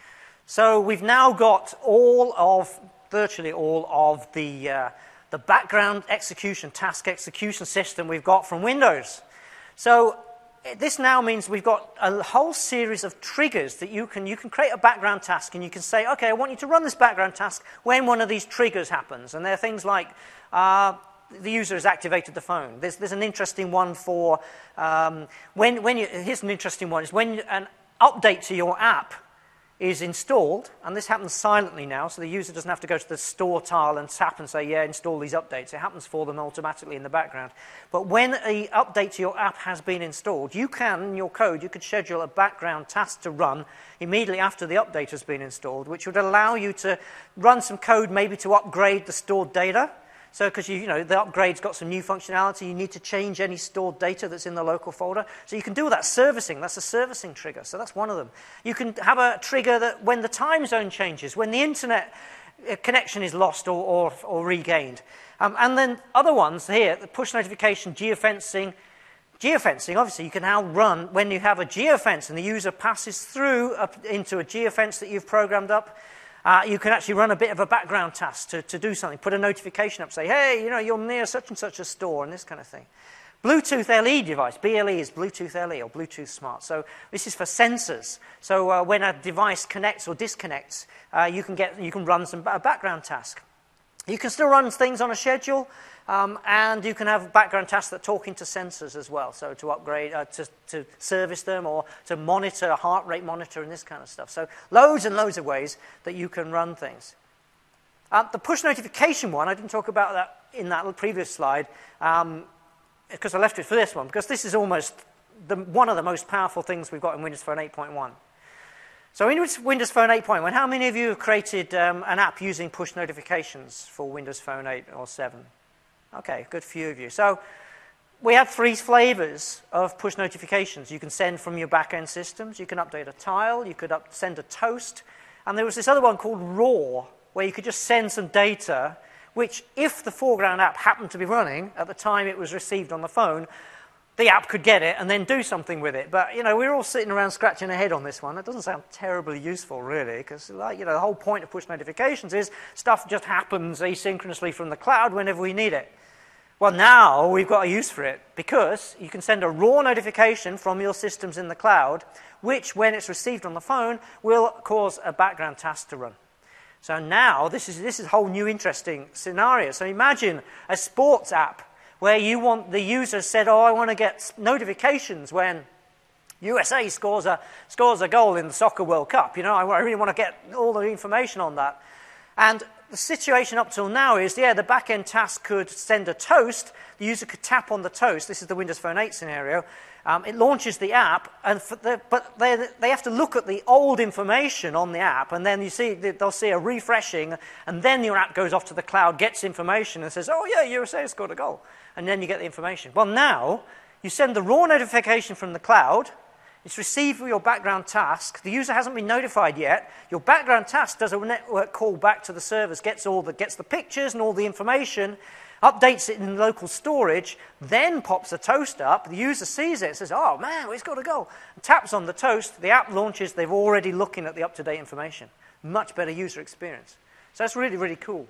So we've now got all of, virtually all of the, uh, the background execution, task execution system we've got from Windows. So this now means we've got a whole series of triggers that you can, you can create a background task, and you can say, okay, I want you to run this background task when one of these triggers happens. And they're things like uh, the user has activated the phone. There's, there's an interesting one for, um, when, when you, here's an interesting one, is when an update to your app is installed, and this happens silently now, so the user doesn't have to go to the store tile and tap and say, yeah, install these updates. It happens for them automatically in the background. But when an update to your app has been installed, you can, in your code, you could schedule a background task to run immediately after the update has been installed, which would allow you to run some code maybe to upgrade the stored data. So because you, you know, the upgrade's got some new functionality, you need to change any stored data that's in the local folder. So you can do that servicing. That's a servicing trigger. So that's one of them. You can have a trigger that when the time zone changes, when the internet connection is lost or, or, or regained. Um, and then other ones here, the push notification, geofencing. Geofencing, obviously, you can now run when you have a geofence and the user passes through up into a geofence that you've programmed up. Uh, you can actually run a bit of a background task to, to do something. Put a notification up, say, hey, you know, you're near such and such a store, and this kind of thing. Bluetooth L E device, B L E is Bluetooth L E or Bluetooth Smart. So this is for sensors. So uh, when a device connects or disconnects, uh, you can get, you can run some a background task. You can still run things on a schedule, um, and you can have background tasks that talk into sensors as well. So to upgrade, uh, to, to service them, or to monitor, heart rate monitor, and this kind of stuff. So loads and loads of ways that you can run things. Uh, the push notification one, I didn't talk about that in that previous slide, um, because I left it for this one, because this is almost the, one of the most powerful things we've got in Windows Phone eight point one. So in Windows Phone eight point one, how many of you have created um, an app using push notifications for Windows Phone eight or seven? Okay, good few of you. So we have three flavors of push notifications. You can send from your back-end systems. You can update a tile. You could up send a toast. And there was this other one called RAW, where you could just send some data, which if the foreground app happened to be running at the time it was received on the phone, the app could get it and then do something with it. But, you know, we're all sitting around scratching our head on this one. It doesn't sound terribly useful, really, because, like, you know, the whole point of push notifications is stuff just happens asynchronously from the cloud whenever we need it. Well, now we've got a use for it, because you can send a raw notification from your systems in the cloud, which, when it's received on the phone, will cause a background task to run. So now this is, this is a whole new interesting scenario. So imagine a sports app where you want the user said, oh, I want to get notifications when U S A scores a, scores a goal in the Soccer World Cup. You know, I, I really want to get all the information on that. And the situation up till now is, yeah, the back-end task could send a toast. The user could tap on the toast. This is the Windows Phone eight scenario. Um, it launches the app, and for the, but they, they have to look at the old information on the app, and then you see they'll see a refreshing, and then your app goes off to the cloud, gets information, and says, oh, yeah, U S A scored a goal. And then you get the information. Well, now, you send the raw notification from the cloud. It's received for your background task. The user hasn't been notified yet. Your background task does a network call back to the servers, gets all the, gets the pictures and all the information, updates it in local storage, then pops a toast up. The user sees it and says, oh, man, it's got a goal. And taps on the toast. The app launches. They're already looking at the up-to-date information. Much better user experience. So that's really, really cool.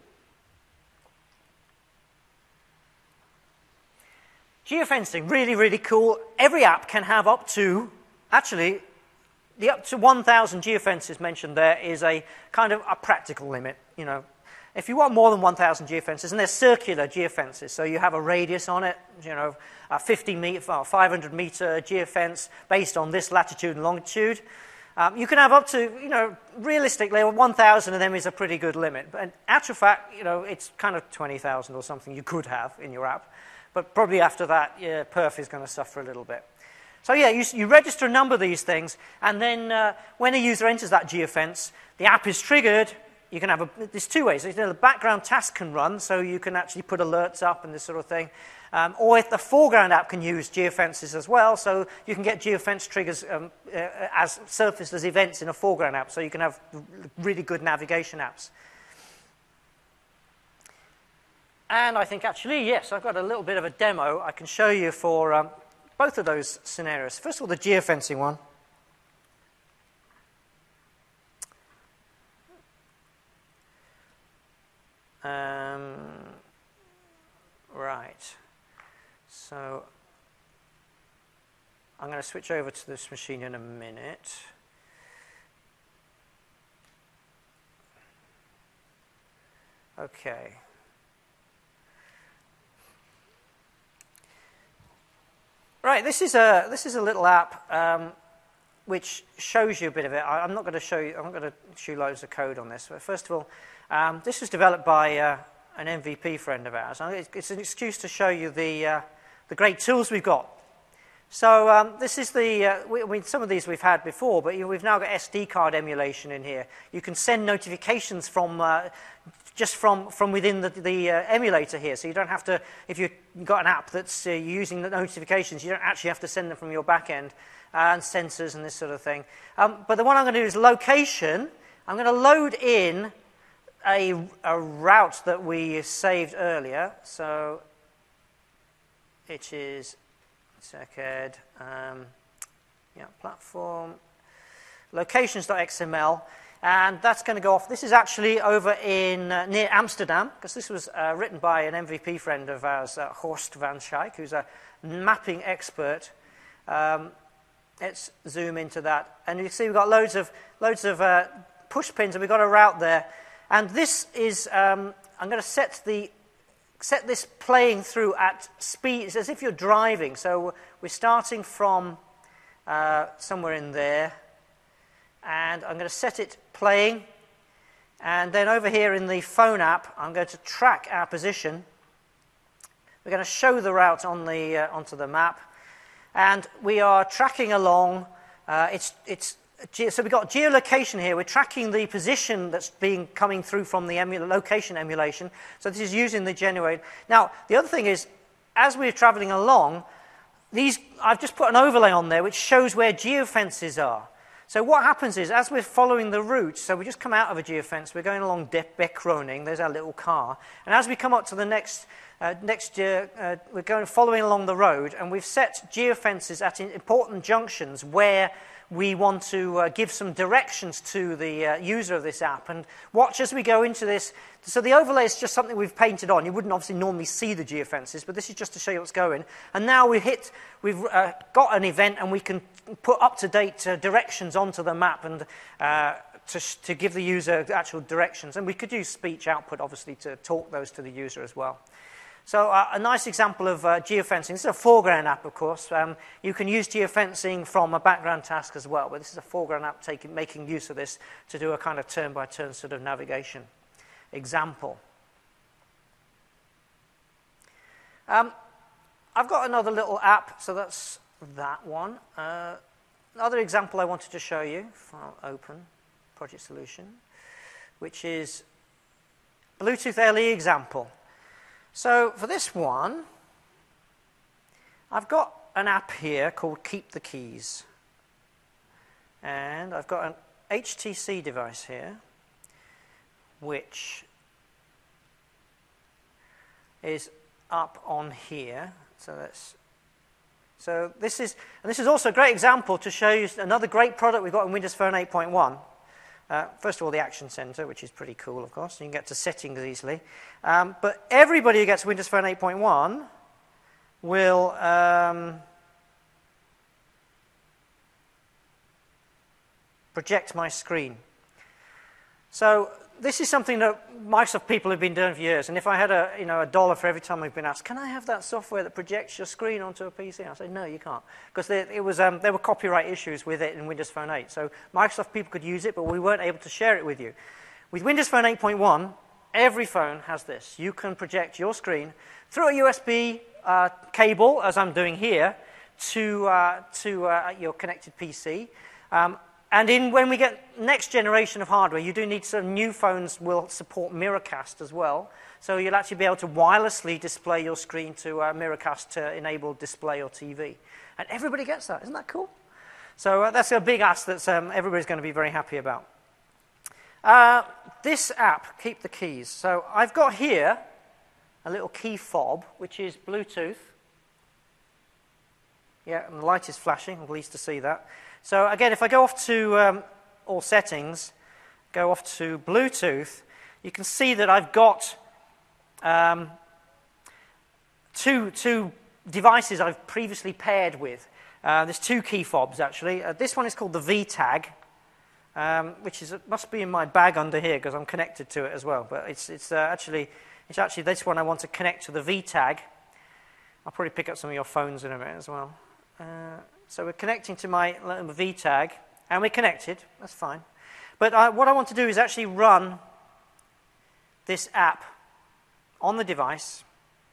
Geofencing, really, really cool. Every app can have up to, actually, the up to one thousand geofences mentioned there is a kind of a practical limit. You know, if you want more than one thousand geofences, and they're circular geofences, so you have a radius on it, you know, a fifty meter, five hundred meter geofence based on this latitude and longitude. Um, you can have up to, you know, realistically, one thousand of them is a pretty good limit. But in actual fact, you know, it's kind of twenty thousand or something you could have in your app. But probably after that, yeah, perf is going to suffer a little bit. So yeah, you, you register a number of these things, and then uh, when a user enters that geofence, the app is triggered. You can have a, there's two ways. You know, the background task can run, so you can actually put alerts up and this sort of thing. Um, or if the foreground app can use geofences as well, so you can get geofence triggers um, uh, as surfaced as events in a foreground app, so you can have really good navigation apps. And I think actually, yes, I've got a little bit of a demo I can show you for um, both of those scenarios. First of all, the geofencing one. Um, right. So I'm going to switch over to this machine in a minute. Okay. Right, this is a this is a little app um, which shows you a bit of it. I, I'm not going to show you. I'm not going to show you loads of code on this. But first of all, um, this was developed by uh, an M V P friend of ours. It's, it's an excuse to show you the uh, the great tools we've got. So um, this is the. Uh, we, I mean, some of these we've had before, but you, we've now got S D card emulation in here. You can send notifications from. Uh, just from, from within the, the uh, emulator here. So you don't have to, if you've got an app that's uh, using the notifications, you don't actually have to send them from your back end, uh, and sensors and this sort of thing. Um, but the one I'm going to do is location. I'm going to load in a, a route that we saved earlier. So it is, second, um, yeah, platform, locations.xml. And that's going to go off. This is actually over in uh, near Amsterdam, because this was uh, written by an M V P friend of ours, uh, Horst van Schaik, who's a mapping expert. Um, let's zoom into that, and you can see we've got loads of loads of uh, push pins, and we've got a route there. And this is um, I'm going to set the set this playing through at speed. It's as if you're driving. So we're starting from uh, somewhere in there. And I'm going to set it playing. And then over here in the phone app, I'm going to track our position. We're going to show the route on the, uh, onto the map. And we are tracking along. Uh, it's, it's, so we've got geolocation here. We're tracking the position that's being coming through from the emu location emulation. So this is using the Genuade. Now, the other thing is, as we're traveling along, these, I've just put an overlay on there which shows where geofences are. So what happens is, as we're following the route, so we just come out of a geofence, we're going along Beckroning, there's our little car, and as we come up to the next, uh, next uh, uh, we're going following along the road, and we've set geofences at important junctions where we want to uh, give some directions to the uh, user of this app. And watch as we go into this. So the overlay is just something we've painted on. You wouldn't obviously normally see the geofences, but this is just to show you what's going. And now we hit, we've uh, got an event, and we can put up-to-date uh, directions onto the map and uh, to, to give the user actual directions. And we could use speech output, obviously, to talk those to the user as well. So uh, a nice example of uh, geofencing. This is a foreground app, of course. Um, you can use geofencing from a background task as well, but this is a foreground app taking, making use of this to do a kind of turn-by-turn sort of navigation example. Um, I've got another little app, so that's that one. Uh, another example I wanted to show you, file open, project solution, which is Bluetooth L E example. So for this one, I've got an app here called Keep the Keys. And I've got an H T C device here, which is up on here. So that's so this is and this is also a great example to show you another great product we've got in Windows Phone eight point one. Uh, first of all, the Action Center, which is pretty cool, of course. You can get to settings easily. Um, but everybody who gets Windows Phone eight point one will um, project my screen. So this is something that Microsoft people have been doing for years. And if I had a, you know, a dollar for every time we've been asked, can I have that software that projects your screen onto a P C? I say, no, you can't. Because it was, um, there were copyright issues with it in Windows Phone eight. So Microsoft people could use it, but we weren't able to share it with you. With Windows Phone eight point one, every phone has this. You can project your screen through a U S B uh, cable, as I'm doing here, to, uh, to uh, your connected P C. Um, And in, when we get next generation of hardware, you do need some new phones will support Miracast as well. So you'll actually be able to wirelessly display your screen to uh, Miracast to enable display or T V. And everybody gets that. Isn't that cool? So uh, that's a big ask that um, everybody's going to be very happy about. Uh, this app, Keep the Keys. So I've got here a little key fob, which is Bluetooth. Yeah, and the light is flashing. I'm pleased to see that. So again, if I go off to um, all settings, go off to Bluetooth, you can see that I've got um, two, two devices I've previously paired with. Uh, there's two key fobs, actually. Uh, this one is called the V TAG, um, which is must be in my bag under here because I'm connected to it as well. But it's, it's, uh, actually, it's actually this one I want to connect to the V TAG. I'll probably pick up some of your phones in a minute as well. Uh, So we're connecting to my V TAG, and we're connected. That's fine. But uh, what I want to do is actually run this app on the device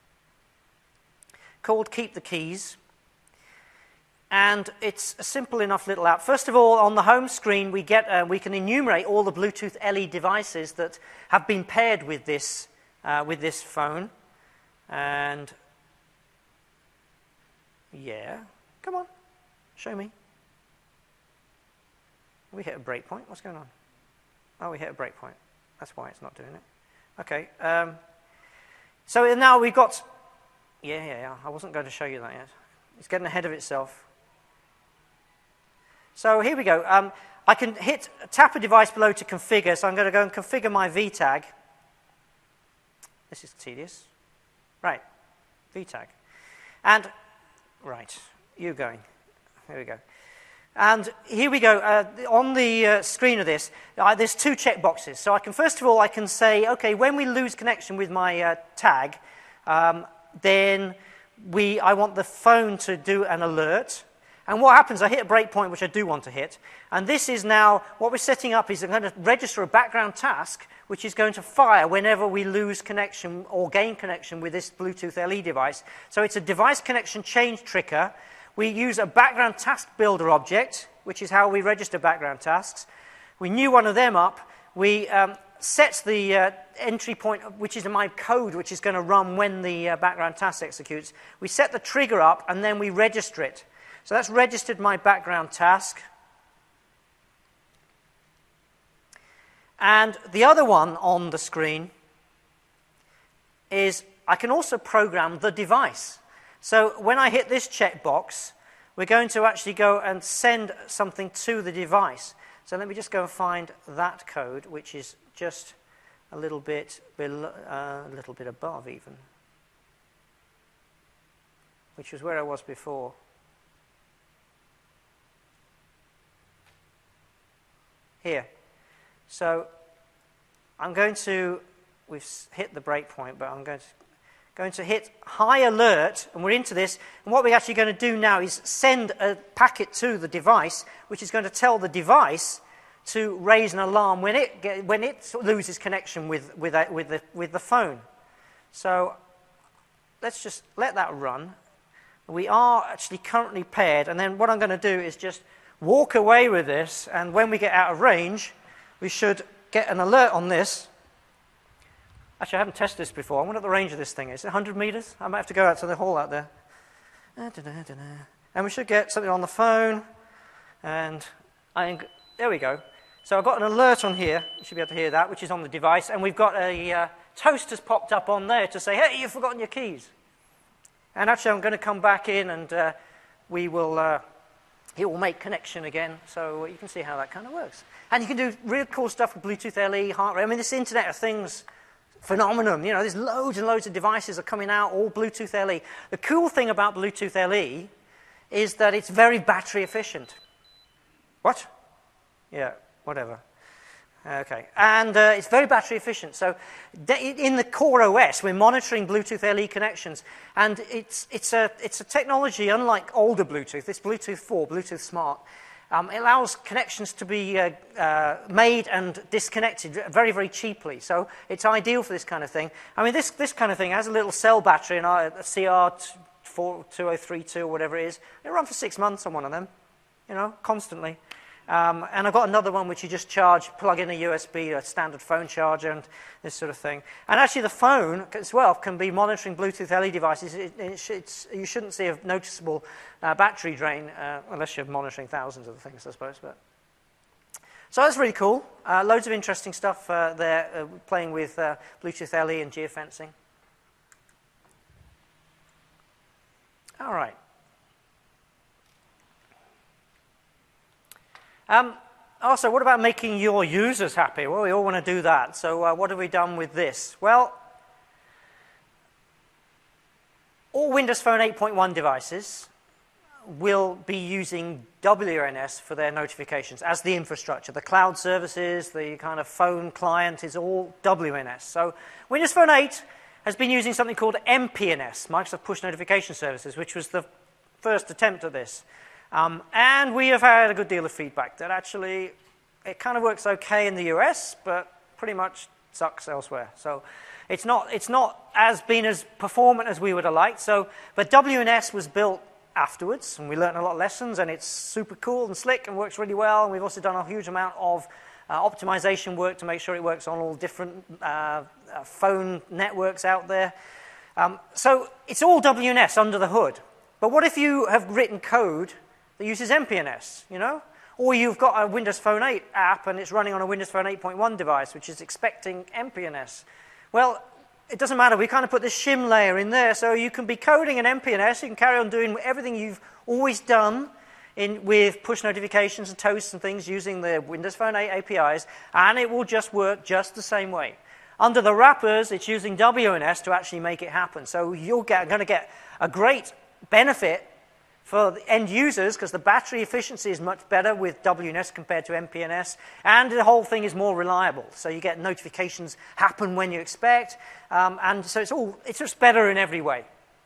called Keep the Keys. And it's a simple enough little app. First of all, on the home screen, we, get, uh, we can enumerate all the Bluetooth L E devices that have been paired with this, uh, with this phone. And yeah, come on. Show me. We hit a breakpoint. What's going on? Oh, we hit a breakpoint. That's why it's not doing it. Okay. Um, so now we've got... Yeah, yeah, yeah. I wasn't going to show you that yet. It's getting ahead of itself. So here we go. Um, I can hit tap a device below to configure. So I'm going to go and configure my V TAG. This is tedious. Right. V TAG. And, right. You going. Here we go. And here we go. Uh, on the uh, screen of this, uh, there's two check boxes. So I can, first of all, I can say, okay, when we lose connection with my uh, tag, um, then we, I want the phone to do an alert. And what happens, I hit a breakpoint, which I do want to hit. And this is now, what we're setting up is I'm going to register a background task, which is going to fire whenever we lose connection or gain connection with this Bluetooth L E device. So it's a device connection change trigger. We use a background task builder object, which is how we register background tasks. We new one of them up. We um, set the uh, entry point, which is my code, which is going to run when the uh, background task executes. We set the trigger up, and then we register it. So that's registered my background task. And the other one on the screen is I can also program the device. So when I hit this checkbox, we're going to actually go and send something to the device. So let me just go and find that code, which is just a little bit below, uh, a little bit above even, which was where I was before. Here. So I'm going to, we've hit the breakpoint, but I'm going to going to hit high alert, and we're into this. And what we're actually going to do now is send a packet to the device, which is going to tell the device to raise an alarm when it get, when it loses connection with with a, with the with the phone. So let's just let that run. We are actually currently paired, and then what I'm going to do is just walk away with this, and when we get out of range, we should get an alert on this. Actually, I haven't tested this before. I wonder what the range of this thing is. Is it one hundred meters? I might have to go out to the hall out there. And we should get something on the phone. And I, there we go. So I've got an alert on here. You should be able to hear that, which is on the device. And we've got a uh, toast has popped up on there to say, hey, you've forgotten your keys. And actually, I'm going to come back in, and uh, we will, uh, it will make connection again. So you can see how that kind of works. And you can do real cool stuff with Bluetooth L E, heart rate. I mean, this Internet of Things phenomenon. You know, there's loads and loads of devices are coming out, all Bluetooth L E. The cool thing about Bluetooth L E is that it's very battery efficient. What? Yeah, whatever. Okay. And uh, it's very battery efficient. So in the core O S, we're monitoring Bluetooth L E connections. And it's, it's, a, it's a technology unlike older Bluetooth. It's Bluetooth four, Bluetooth Smart. Um, it allows connections to be uh, uh, made and disconnected very, very cheaply. So it's ideal for this kind of thing. I mean, this, this kind of thing has a little cell battery, and a C R two oh three two or whatever it is. It runs for six months on one of them, you know, constantly. Um, and I've got another one which you just charge, plug in a U S B, a standard phone charger, and this sort of thing. And actually the phone as well can be monitoring Bluetooth L E devices. It, it, it's, you shouldn't see a noticeable uh, battery drain uh, unless you're monitoring thousands of things, I suppose. But so that's really cool. Uh, loads of interesting stuff uh, there, uh, playing with uh, Bluetooth L E and geofencing. All right. Um, also, what about making your users happy? Well, we all want to do that. So uh, what have we done with this? Well, all Windows Phone eight point one devices will be using W N S for their notifications as the infrastructure. The cloud services, the kind of phone client is all W N S. So Windows Phone eight has been using something called M P N S, Microsoft Push Notification Services, which was the first attempt at this. Um, and we have had a good deal of feedback that actually it kind of works okay in the U S, but pretty much sucks elsewhere. So it's not, it's not as been as performant as we would have liked. So, but W N S was built afterwards, and we learned a lot of lessons, and it's super cool and slick and works really well. And we've also done a huge amount of uh, optimization work to make sure it works on all different uh, uh, phone networks out there. Um, so it's all W N S under the hood. But what if you have written code that uses M P N S, you know? Or you've got a Windows Phone eight app and it's running on a Windows Phone eight point one device, which is expecting M P N S. Well, it doesn't matter. We kind of put this shim layer in there, so you can be coding an M P N S. You can carry on doing everything you've always done in, with push notifications and toasts and things using the Windows Phone eight A P Is, and it will just work just the same way. Under the wrappers, it's using W N S to actually make it happen. So you're going to get a great benefit for the end users, because the battery efficiency is much better with W N S compared to M P N S, and the whole thing is more reliable. So you get notifications happen when you expect, um, and so it's all it's just better in every way.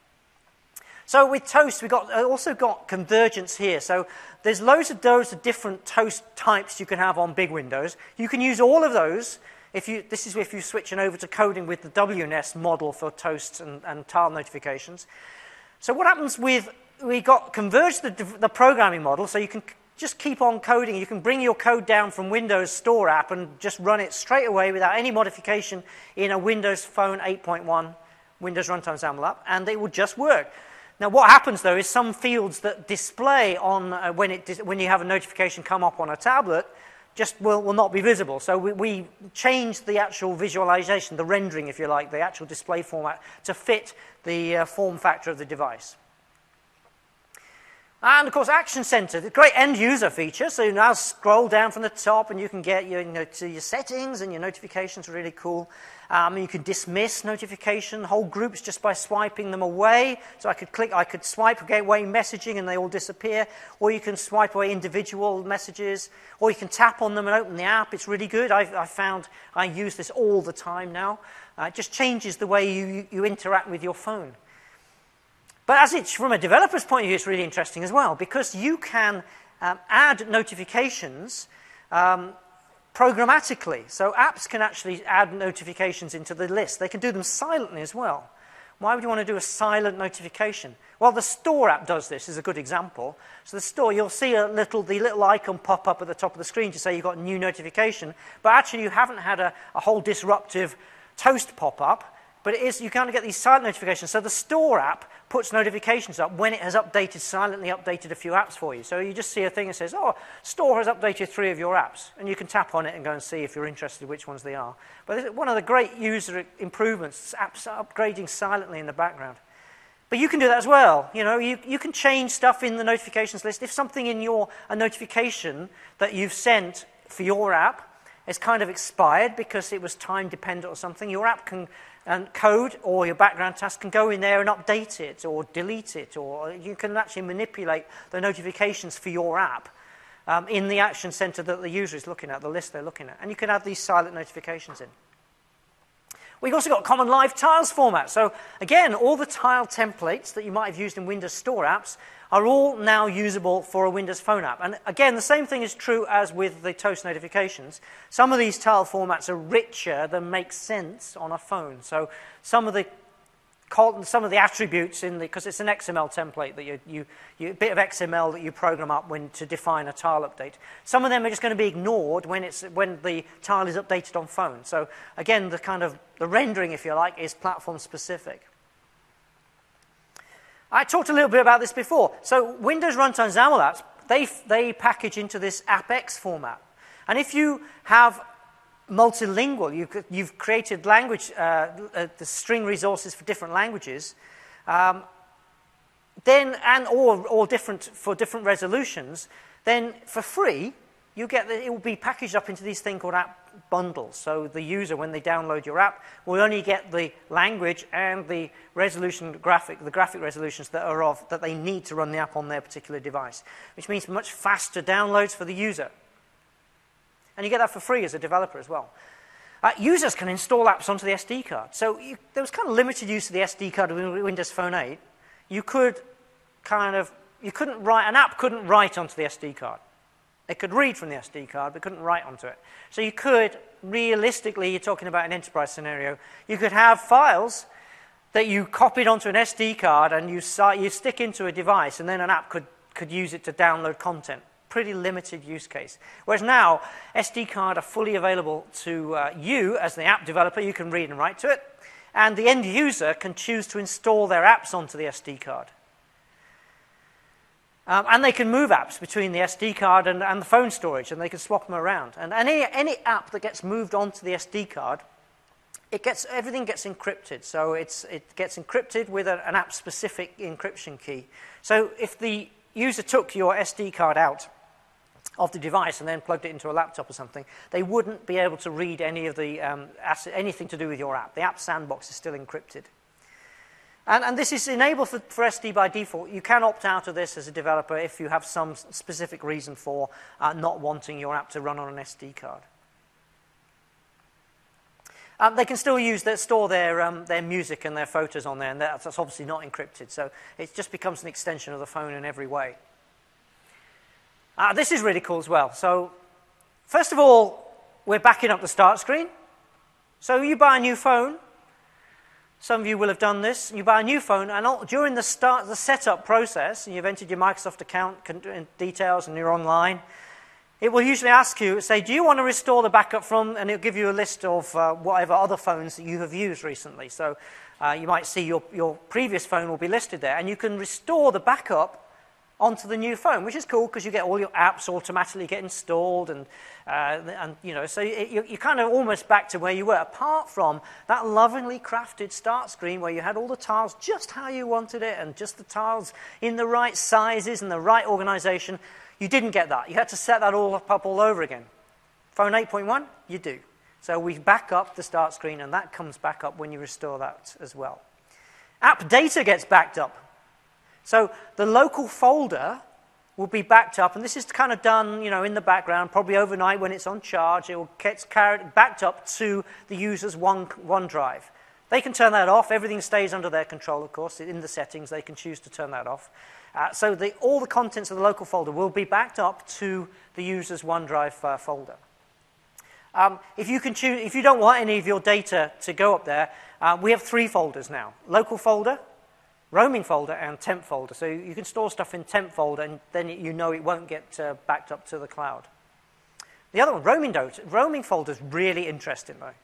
So with Toast, we've got, also got convergence here. So there's loads of those of different Toast types you can have on big Windows. You can use all of those. If you, this is if you're switching over to coding with the W N S model for Toast and, and tile notifications. So what happens with we got converged the, the programming model, so you can just keep on coding. You can bring your code down from Windows Store app and just run it straight away without any modification in a Windows Phone eight point one Windows Runtime XAML app, and it will just work. Now, what happens, though, is some fields that display on uh, when, it, when you have a notification come up on a tablet just will, will not be visible. So we, we changed the actual visualization, the rendering, if you like, the actual display format to fit the uh, form factor of the device. And, of course, Action Center, the great end-user feature. So you now scroll down from the top and you can get your, you know, to your settings and your notifications are really cool. Um, you can dismiss notification whole groups just by swiping them away. So I could click, I could swipe away messaging and they all disappear. Or you can swipe away individual messages. Or you can tap on them and open the app. It's really good. I've, I've found I use this all the time now. Uh, it just changes the way you, you interact with your phone. But as it's from a developer's point of view, it's really interesting as well, because you can um, add notifications um, programmatically. So apps can actually add notifications into the list. They can do them silently as well. Why would you want to do a silent notification? Well, the Store app does this, is a good example. So the Store, you'll see a little, the little icon pop up at the top of the screen to say you've got a new notification, but actually you haven't had a, a whole disruptive toast pop up. But it is, you kind of get these silent notifications. So the Store app puts notifications up when it has updated, silently updated a few apps for you. So you just see a thing that says, oh, Store has updated three of your apps. And you can tap on it and go and see if you're interested which ones they are. But one of the great user improvements, apps are upgrading silently in the background. But you can do that as well. You know, you, you can change stuff in the notifications list. If something in your a notification that you've sent for your app is kind of expired because it was time dependent or something, your app can... and code or your background task can go in there and update it or delete it, or you can actually manipulate the notifications for your app um, in the Action Center that the user is looking at, the list they're looking at. And you can add these silent notifications in. We've also got Common Live Tiles format. So again, all the tile templates that you might have used in Windows Store apps are all now usable for a Windows Phone app. And again, the same thing is true as with the Toast notifications. Some of these tile formats are richer than makes sense on a phone. So some of the some of the attributes in the, because it's an X M L template that you, you, you a bit of X M L that you program up when to define a tile update. Some of them are just going to be ignored when it's when the tile is updated on phone. So again, the kind of the rendering, if you like, is platform specific. I talked a little bit about this before. So Windows Runtime XAML apps, they, they package into this AppX format. And if you have multilingual, you, you've created language, uh, uh, the string resources for different languages, um, then, and or, or different, for different resolutions, then for free, you get the, it will be packaged up into these things called app bundles. So the user, when they download your app, will only get the language and the resolution graphic, the graphic resolutions that are of that they need to run the app on their particular device, which means much faster downloads for the user. And you get that for free as a developer as well. Uh, users can install apps onto the S D card. So you, there was kind of limited use of the S D card with Windows Phone eight. You could kind of, you couldn't write, an app couldn't write onto the S D card. It could read from the S D card, but couldn't write onto it. So you could, realistically, you're talking about an enterprise scenario, you could have files that you copied onto an S D card and you, you stick into a device, and then an app could, could use it to download content. Pretty limited use case. Whereas now, S D card are fully available to uh, you as the app developer. You can read and write to it. And the end user can choose to install their apps onto the S D card. Um, and they can move apps between the S D card and, and the phone storage, and they can swap them around. And any, any app that gets moved onto the S D card, it gets, everything gets encrypted. So it's, it gets encrypted with a, an app-specific encryption key. So if the user took your S D card out of the device and then plugged it into a laptop or something, they wouldn't be able to read any of the um, asset, anything to do with your app. The app sandbox is still encrypted. And, and this is enabled for, for S D by default. You can opt out of this as a developer if you have some specific reason for uh, not wanting your app to run on an S D card. Um, they can still use their, store their, um, their music and their photos on there, and that's, that's obviously not encrypted. So it just becomes an extension of the phone in every way. Uh, this is really cool as well. So first of all, we're backing up the start screen. So you buy a new phone. Some of you will have done this. You buy a new phone, and all, during the start, the setup process, and you've entered your Microsoft account details, and you're online, it will usually ask you, say, do you want to restore the backup from, and it'll give you a list of uh, whatever other phones that you have used recently. So uh, you might see your, your previous phone will be listed there, and you can restore the backup onto the new phone, which is cool because you get all your apps automatically get installed, and uh, and you know, so you, you're kind of almost back to where you were, apart from that lovingly crafted start screen where you had all the tiles just how you wanted it, and just the tiles in the right sizes and the right organization. You didn't get that. You had to set that all up, up all over again. Phone eight point one, you do. So we back up the start screen, and that comes back up when you restore that as well. App data gets backed up. So the local folder will be backed up, and this is kind of done, you know, in the background, probably overnight when it's on charge. It will get carried, backed up to the user's one, OneDrive. They can turn that off. Everything stays under their control, of course. In the settings, they can choose to turn that off. Uh, so the, all the contents of the local folder will be backed up to the user's OneDrive uh, folder. Um, if you can choose, if you don't want any of your data to go up there, uh, we have three folders now: local folder, roaming folder, and temp folder. So you can store stuff in temp folder, and then you know it won't get uh, backed up to the cloud. The other one, roaming data, roaming folder, is really interesting though.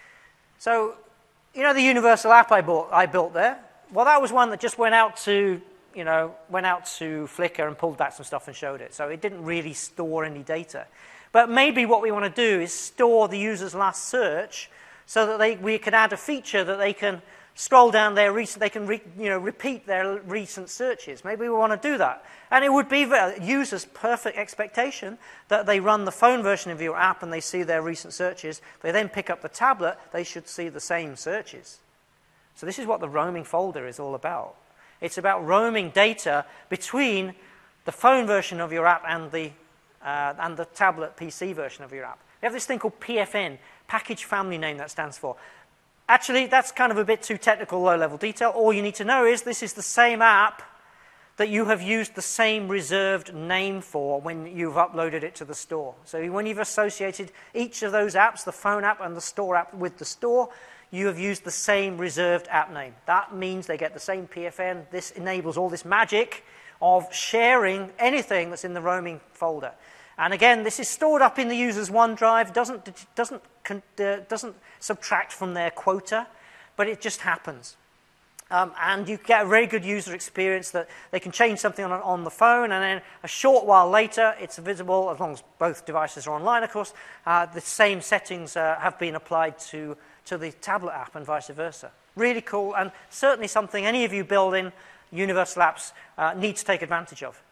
So, you know, the universal app I bought, I built there. Well, that was one that just went out to, you know, went out to Flickr and pulled back some stuff and showed it. So it didn't really store any data. But maybe what we want to do is store the user's last search, so that they, we can add a feature that they can scroll down their recent, they can re, you know, repeat their recent searches. Maybe we want to do that. And it would be the user's perfect expectation that they run the phone version of your app and they see their recent searches. They then pick up the tablet, they should see the same searches. So this is what the roaming folder is all about. It's about roaming data between the phone version of your app and the, uh, and the tablet P C version of your app. We have this thing called P F N, Package Family Name, that stands for. Actually, that's kind of a bit too technical, low-level detail. All you need to know is this is the same app that you have used the same reserved name for when you've uploaded it to the store. So when you've associated each of those apps, the phone app and the store app, with the store, you have used the same reserved app name. That means they get the same P F N. This enables all this magic of sharing anything that's in the roaming folder. And again, this is stored up in the user's OneDrive. Doesn't doesn't uh, doesn't subtract from their quota, but it just happens. Um, and you get a very good user experience that they can change something on, on the phone, and then a short while later, it's visible, as long as both devices are online, of course. Uh, the same settings uh, have been applied to to the tablet app and vice versa. Really cool, and certainly something any of you building universal apps uh, need to take advantage of.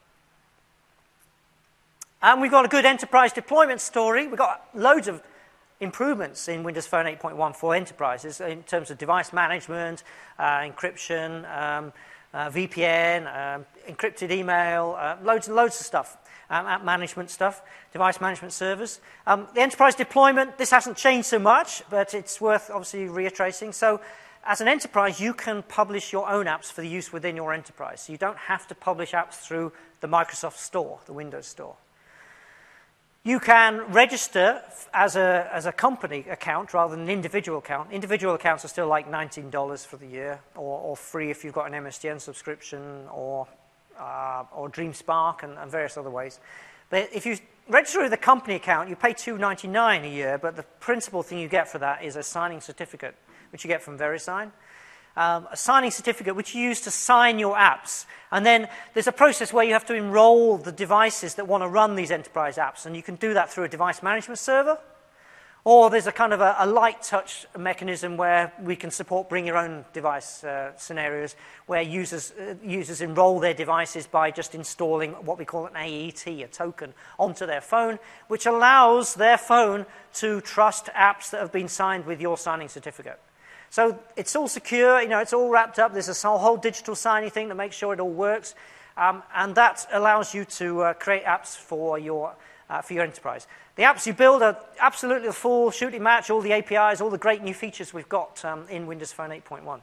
And we've got a good enterprise deployment story. We've got loads of improvements in Windows Phone eight point one for enterprises in terms of device management, uh, encryption, um, uh, V P N, um, encrypted email, uh, loads and loads of stuff, um, app management stuff, device management servers. Um, the enterprise deployment, this hasn't changed so much, but it's worth obviously reiterating. So as an enterprise, you can publish your own apps for the use within your enterprise. So you don't have to publish apps through the Microsoft Store, the Windows Store. You can register as a, as a company account rather than an individual account. Individual accounts are still like nineteen dollars for the year, or, or free if you've got an M S D N subscription, or, uh, or DreamSpark, and, and various other ways. But if you register with a company account, you pay two ninety-nine a year, but the principal thing you get for that is a signing certificate, which you get from VeriSign. Um, a signing certificate which you use to sign your apps. And then there's a process where you have to enroll the devices that want to run these enterprise apps, and you can do that through a device management server. Or there's a kind of a, a light touch mechanism where we can support bring your own device uh, scenarios where users, uh, users enroll their devices by just installing what we call an A E T, a token, onto their phone, which allows their phone to trust apps that have been signed with your signing certificate. So it's all secure, you know, it's all wrapped up. There's a whole digital signing thing to make sure it all works. Um, and that allows you to uh, create apps for your, uh, for your enterprise. The apps you build are absolutely the full shooting match, all the A P Is, all the great new features we've got um, in Windows Phone eight point one.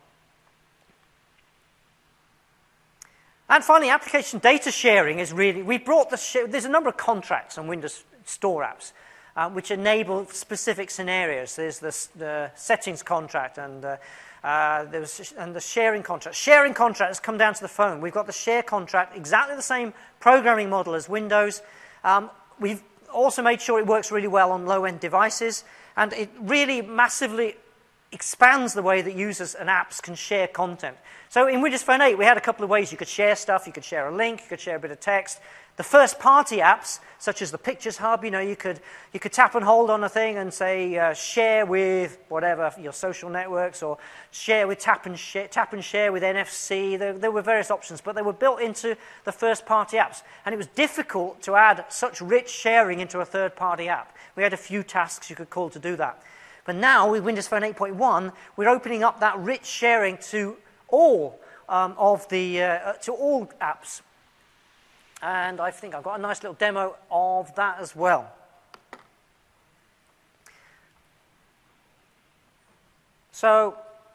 And finally, application data sharing is really, we brought the, sh there's a number of contracts on Windows Store apps. Uh, which enable specific scenarios. There's the, the settings contract and, uh, uh, there's, and the sharing contract. Sharing contracts come down to the phone. We've got the share contract, exactly the same programming model as Windows. Um, we've also made sure it works really well on low-end devices, and it really massively expands the way that users and apps can share content. So in Windows Phone eight, we had a couple of ways you could share stuff. You could share a link, you could share a bit of text. The first-party apps, such as the Pictures Hub, you know, you could, you could tap and hold on a thing and say, uh, share with whatever, your social networks, or share with tap and share, tap and share with N F C. There, there were various options, but they were built into the first-party apps. And it was difficult to add such rich sharing into a third-party app. We had a few tasks you could call to do that. But now, with Windows Phone eight point one, we're opening up that rich sharing to all um, of the, uh, to all apps. And I think I've got a nice little demo of that as well. So,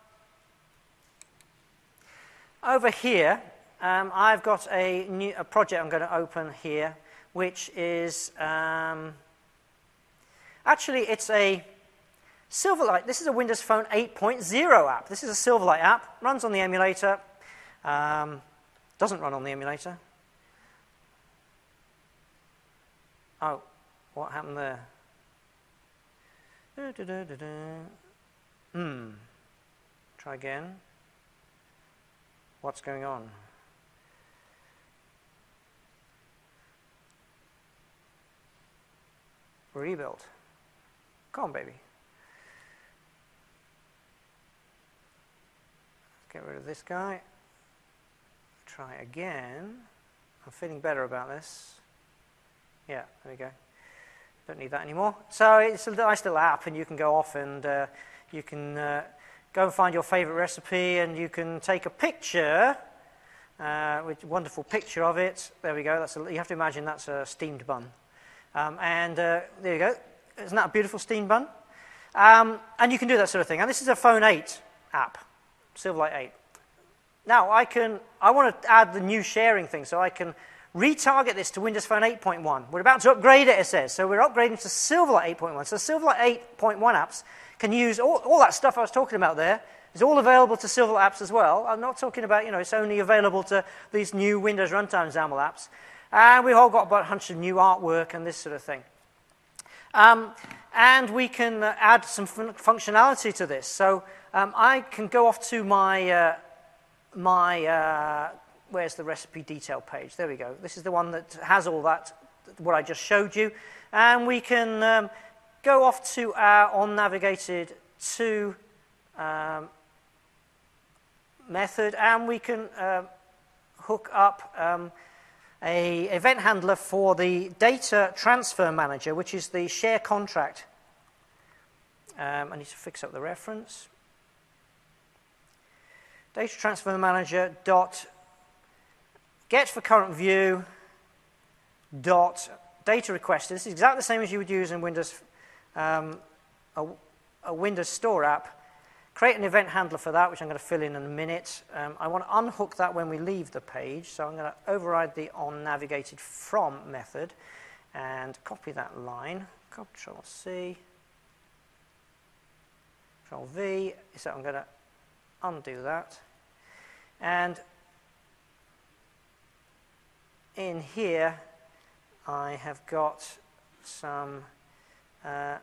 over here, um, I've got a, new, a project I'm going to open here, which is, um, actually, it's a Silverlight. This is a Windows Phone eight point oh app. This is a Silverlight app. Runs on the emulator. Um, doesn't run on the emulator. Oh, what happened there? Da, da, da, da, da. Hmm. Try again. What's going on? Rebuild. Come on, baby. Get rid of this guy. Try again. I'm feeling better about this. Yeah, there we go. Don't need that anymore. So it's a nice little app, and you can go off and uh, you can uh, go and find your favorite recipe, and you can take a picture, uh, with a wonderful picture of it. There we go. That's a, you have to imagine that's a steamed bun. Um, and uh, there you go. Isn't that a beautiful steamed bun? Um, and you can do that sort of thing. And this is a Phone eight app, Silverlight eight. Now, I can, I want to add the new sharing thing, so I can retarget this to Windows Phone eight point one. We're about to upgrade it, it says. So we're upgrading to Silverlight eight point one. So Silverlight eight point one apps can use all, all that stuff I was talking about there. It's all available to Silverlight apps as well. I'm not talking about, you know, it's only available to these new Windows Runtime XAML apps. And we've all got about a bunch of new artwork and this sort of thing. Um, and we can uh, add some fun functionality to this. So um, I can go off to my, uh, my uh, where's the recipe detail page? There we go. This is the one that has all that, what I just showed you. And we can um, go off to our on-navigated to um, method, and we can uh, hook up um, a event handler for the data transfer manager, which is the share contract. Um, I need to fix up the reference. Data transfer manager dot get for current view dot data requested. This is exactly the same as you would use in Windows, um, a, a Windows Store app. Create an event handler for that, which I'm going to fill in in a minute. Um, I want to unhook that when we leave the page, so I'm going to override the on-navigated from method and copy that line. Control C, Control V, so I'm going to undo that. And in here, I have got some... Uh,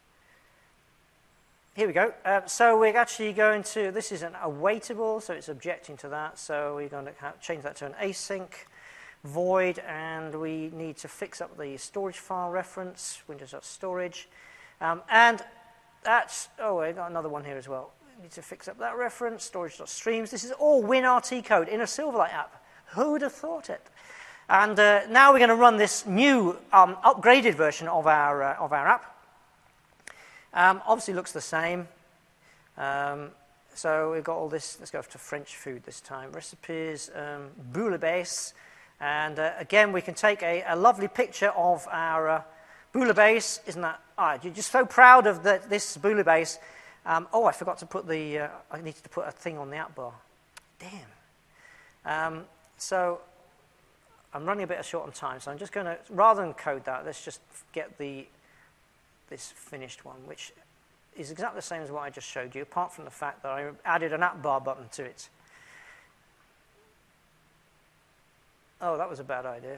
Here we go. Uh, so we're actually going to, this is an awaitable, so it's objecting to that. So we're going to have, change that to an async void, and we need to fix up the storage file reference, windows.storage. Um, and that's, oh, I got another one here as well. We need to fix up that reference, storage.streams. This is all WinRT code in a Silverlight app. Who would have thought it? And uh, now we're going to run this new um, upgraded version of our, uh, of our app. Um, obviously looks the same. Um, so we've got all this. Let's go to French food this time. Recipes, um, bouillabaisse. And uh, again, we can take a, a lovely picture of our uh, bouillabaisse. Isn't that, ah, you're just so proud of the, this bouillabaisse. Um, oh, I forgot to put the, uh, I needed to put a thing on the app bar. Damn. Um, so I'm running a bit short on time, so I'm just going to, rather than code that, let's just get the this finished one, which is exactly the same as what I just showed you, apart from the fact that I added an app bar button to it. Oh, that was a bad idea.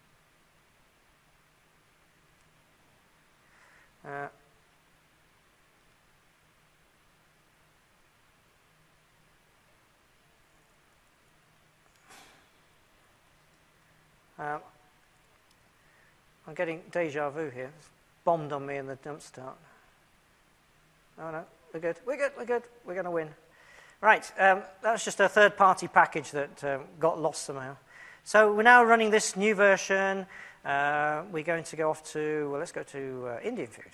Uh, Um, I'm getting deja vu here. It's bombed on me in the dump start. Oh no, we're good, we're good, we're good, we're going to win. Right, um, that's just a third-party package that um, got lost somehow. So we're now running this new version. Uh, we're going to go off to, well, let's go to uh, Indian food.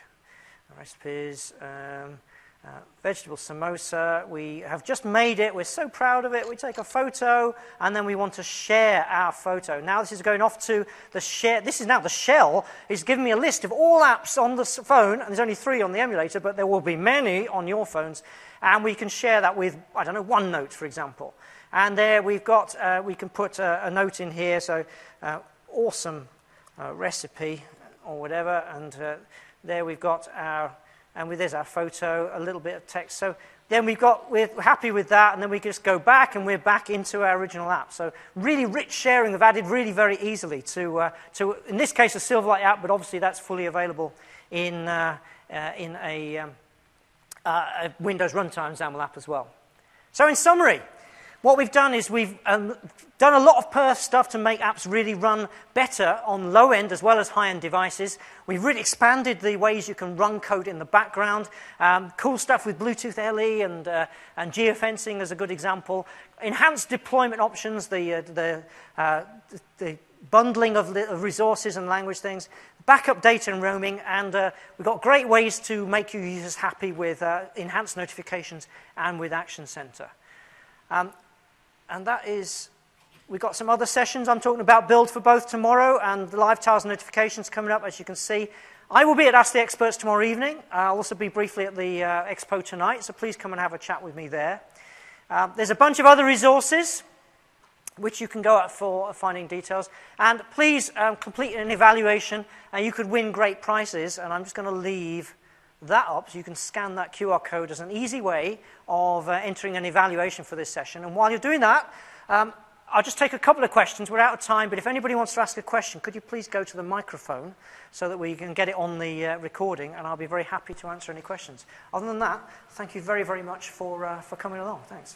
Recipes, um, uh, vegetable samosa. We have just made it. We're so proud of it. We take a photo, and then we want to share our photo. Now this is going off to the share. This is now the shell. It's giving me a list of all apps on the phone, and there's only three on the emulator, but there will be many on your phones, and we can share that with, I don't know, OneNote, for example. And there we've got, uh, we can put a, a note in here, so uh, awesome uh, recipe or whatever, and uh, there we've got our, and with there's our photo, a little bit of text. So then we've got, we're happy with that, and then we just go back, and we're back into our original app. So really rich sharing of added really very easily to, uh, to in this case, a Silverlight app, but obviously that's fully available in, uh, uh, in a, um, uh, a Windows Runtime XAML app as well. So in summary, what we've done is we've um, done a lot of perf stuff to make apps really run better on low-end as well as high-end devices. We've really expanded the ways you can run code in the background. Um, cool stuff with Bluetooth L E and, uh, and geofencing is a good example. Enhanced deployment options, the, uh, the, uh, the, the bundling of, of resources and language things, backup data and roaming, and uh, we've got great ways to make your users happy with uh, enhanced notifications and with Action Center. Um, And that is, we've got some other sessions. I'm talking about Build for Both tomorrow, and the live tiles notifications coming up, as you can see. I will be at Ask the Experts tomorrow evening. I'll also be briefly at the uh, Expo tonight, so please come and have a chat with me there. Uh, there's a bunch of other resources which you can go out for finding details. And please um, complete an evaluation, and you could win great prizes. And I'm just going to leave that up so you can scan that Q R code as an easy way of uh, entering an evaluation for this session. And while you're doing that, um, I'll just take a couple of questions. We're out of time, but if anybody wants to ask a question, could you please go to the microphone so that we can get it on the uh, recording, and I'll be very happy to answer any questions. Other than that, thank you very, very much for, uh, for coming along. Thanks.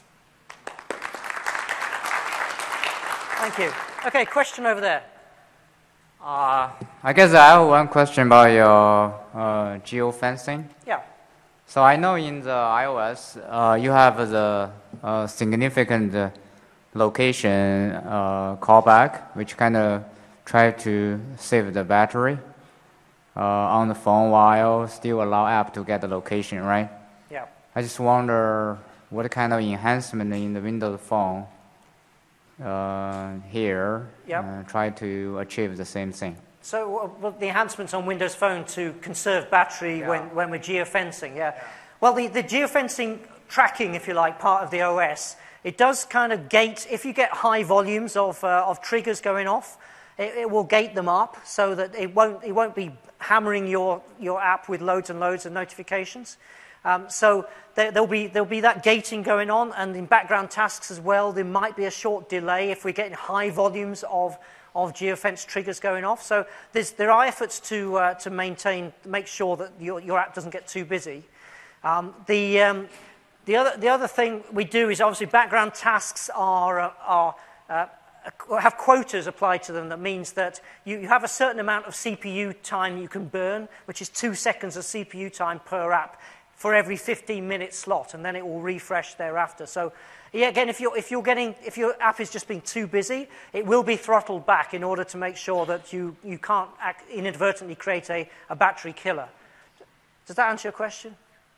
Thank you. Okay, question over there. Uh, I guess I have one question about your uh, geofencing. Yeah. So I know in the iOS, uh, you have the uh, significant uh, location uh, callback, which kind of try to save the battery uh, on the phone while still allow app to get the location, right? Yeah. I just wonder what kind of enhancement in the Windows Phone uh, here yep. uh, try to achieve the same thing. So uh, well, the enhancements on Windows Phone to conserve battery yeah. when, when we're geofencing, yeah. yeah. Well, the, the geofencing tracking, if you like, part of the O S, it does kind of gate, if you get high volumes of, uh, of triggers going off, it, it will gate them up so that it won't, it won't be hammering your, your app with loads and loads of notifications. Um, so there, there'll, be, there'll be that gating going on, and in background tasks as well, there might be a short delay if we're getting high volumes of, of geofence triggers going off. So there's, there are efforts to, uh, to maintain, make sure that your, your app doesn't get too busy. Um, the, um, the, other, the other thing we do is obviously background tasks are, uh, are uh, have quotas applied to them. That means that you, you have a certain amount of C P U time you can burn, which is two seconds of C P U time per app for every fifteen minute slot, and then it will refresh thereafter. So yeah, again, if, you're, if, you're getting, if your app is just being too busy, it will be throttled back in order to make sure that you, you can't act, inadvertently create a, a battery killer. Does that answer your question?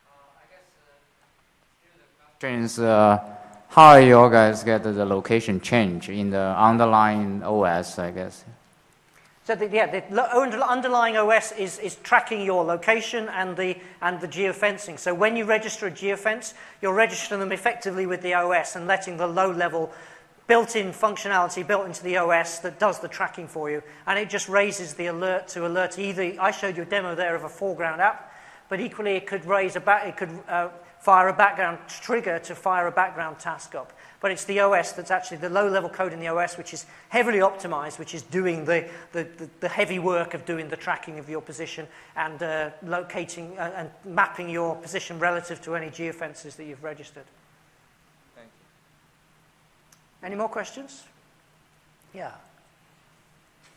Uh, how you guys get the location change in the underlying O S, I guess? So the, yeah, the underlying O S is, is tracking your location and the, and the geofencing. So when you register a geofence, you're registering them effectively with the O S and letting the low-level built-in functionality built into the O S that does the tracking for you. And it just raises the alert to alert either. I showed you a demo there of a foreground app, but equally it could raise a back, it could uh, fire a background trigger to fire a background task up. But it's the O S that's actually the low-level code in the O S, which is heavily optimized, which is doing the, the, the, the heavy work of doing the tracking of your position and uh, locating uh, and mapping your position relative to any geofences that you've registered. Thank you. Any more questions? Yeah.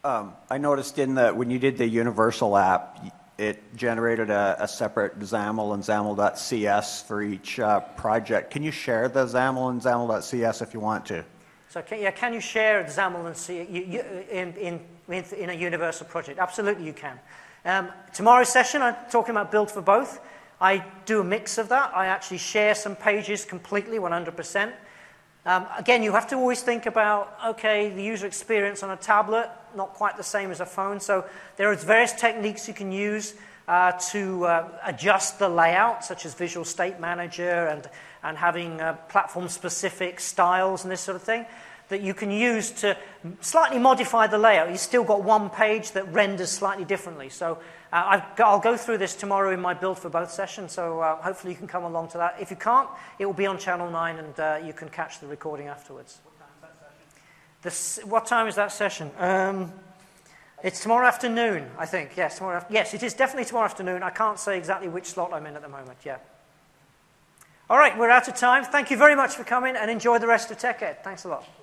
Um, I noticed in the, when you did the Universal app, it generated a, a separate XAML and XAML.cs for each uh, project. Can you share the XAML and XAML.cs if you want to? So can, yeah, can you share XAML and C you, you, in, in, in a Universal project? Absolutely you can. Um, tomorrow's session, I'm talking about Build for Both. I do a mix of that. I actually share some pages completely, one hundred percent. Um, again, you have to always think about, okay, the user experience on a tablet, not quite the same as a phone. So there are various techniques you can use uh, to uh, adjust the layout, such as Visual State Manager and, and having uh, platform-specific styles and this sort of thing, that you can use to slightly modify the layout. You've still got one page that renders slightly differently. So uh, I've, I'll go through this tomorrow in my Build for Both session, so uh, hopefully you can come along to that. If you can't, it will be on Channel nine, and uh, you can catch the recording afterwards. What time is that session? The, what time is that session? Um, it's tomorrow afternoon, I think. Yes, tomorrow af yes, it is definitely tomorrow afternoon. I can't say exactly which slot I'm in at the moment, yeah. All right, we're out of time. Thank you very much for coming, and enjoy the rest of TechEd. Thanks a lot.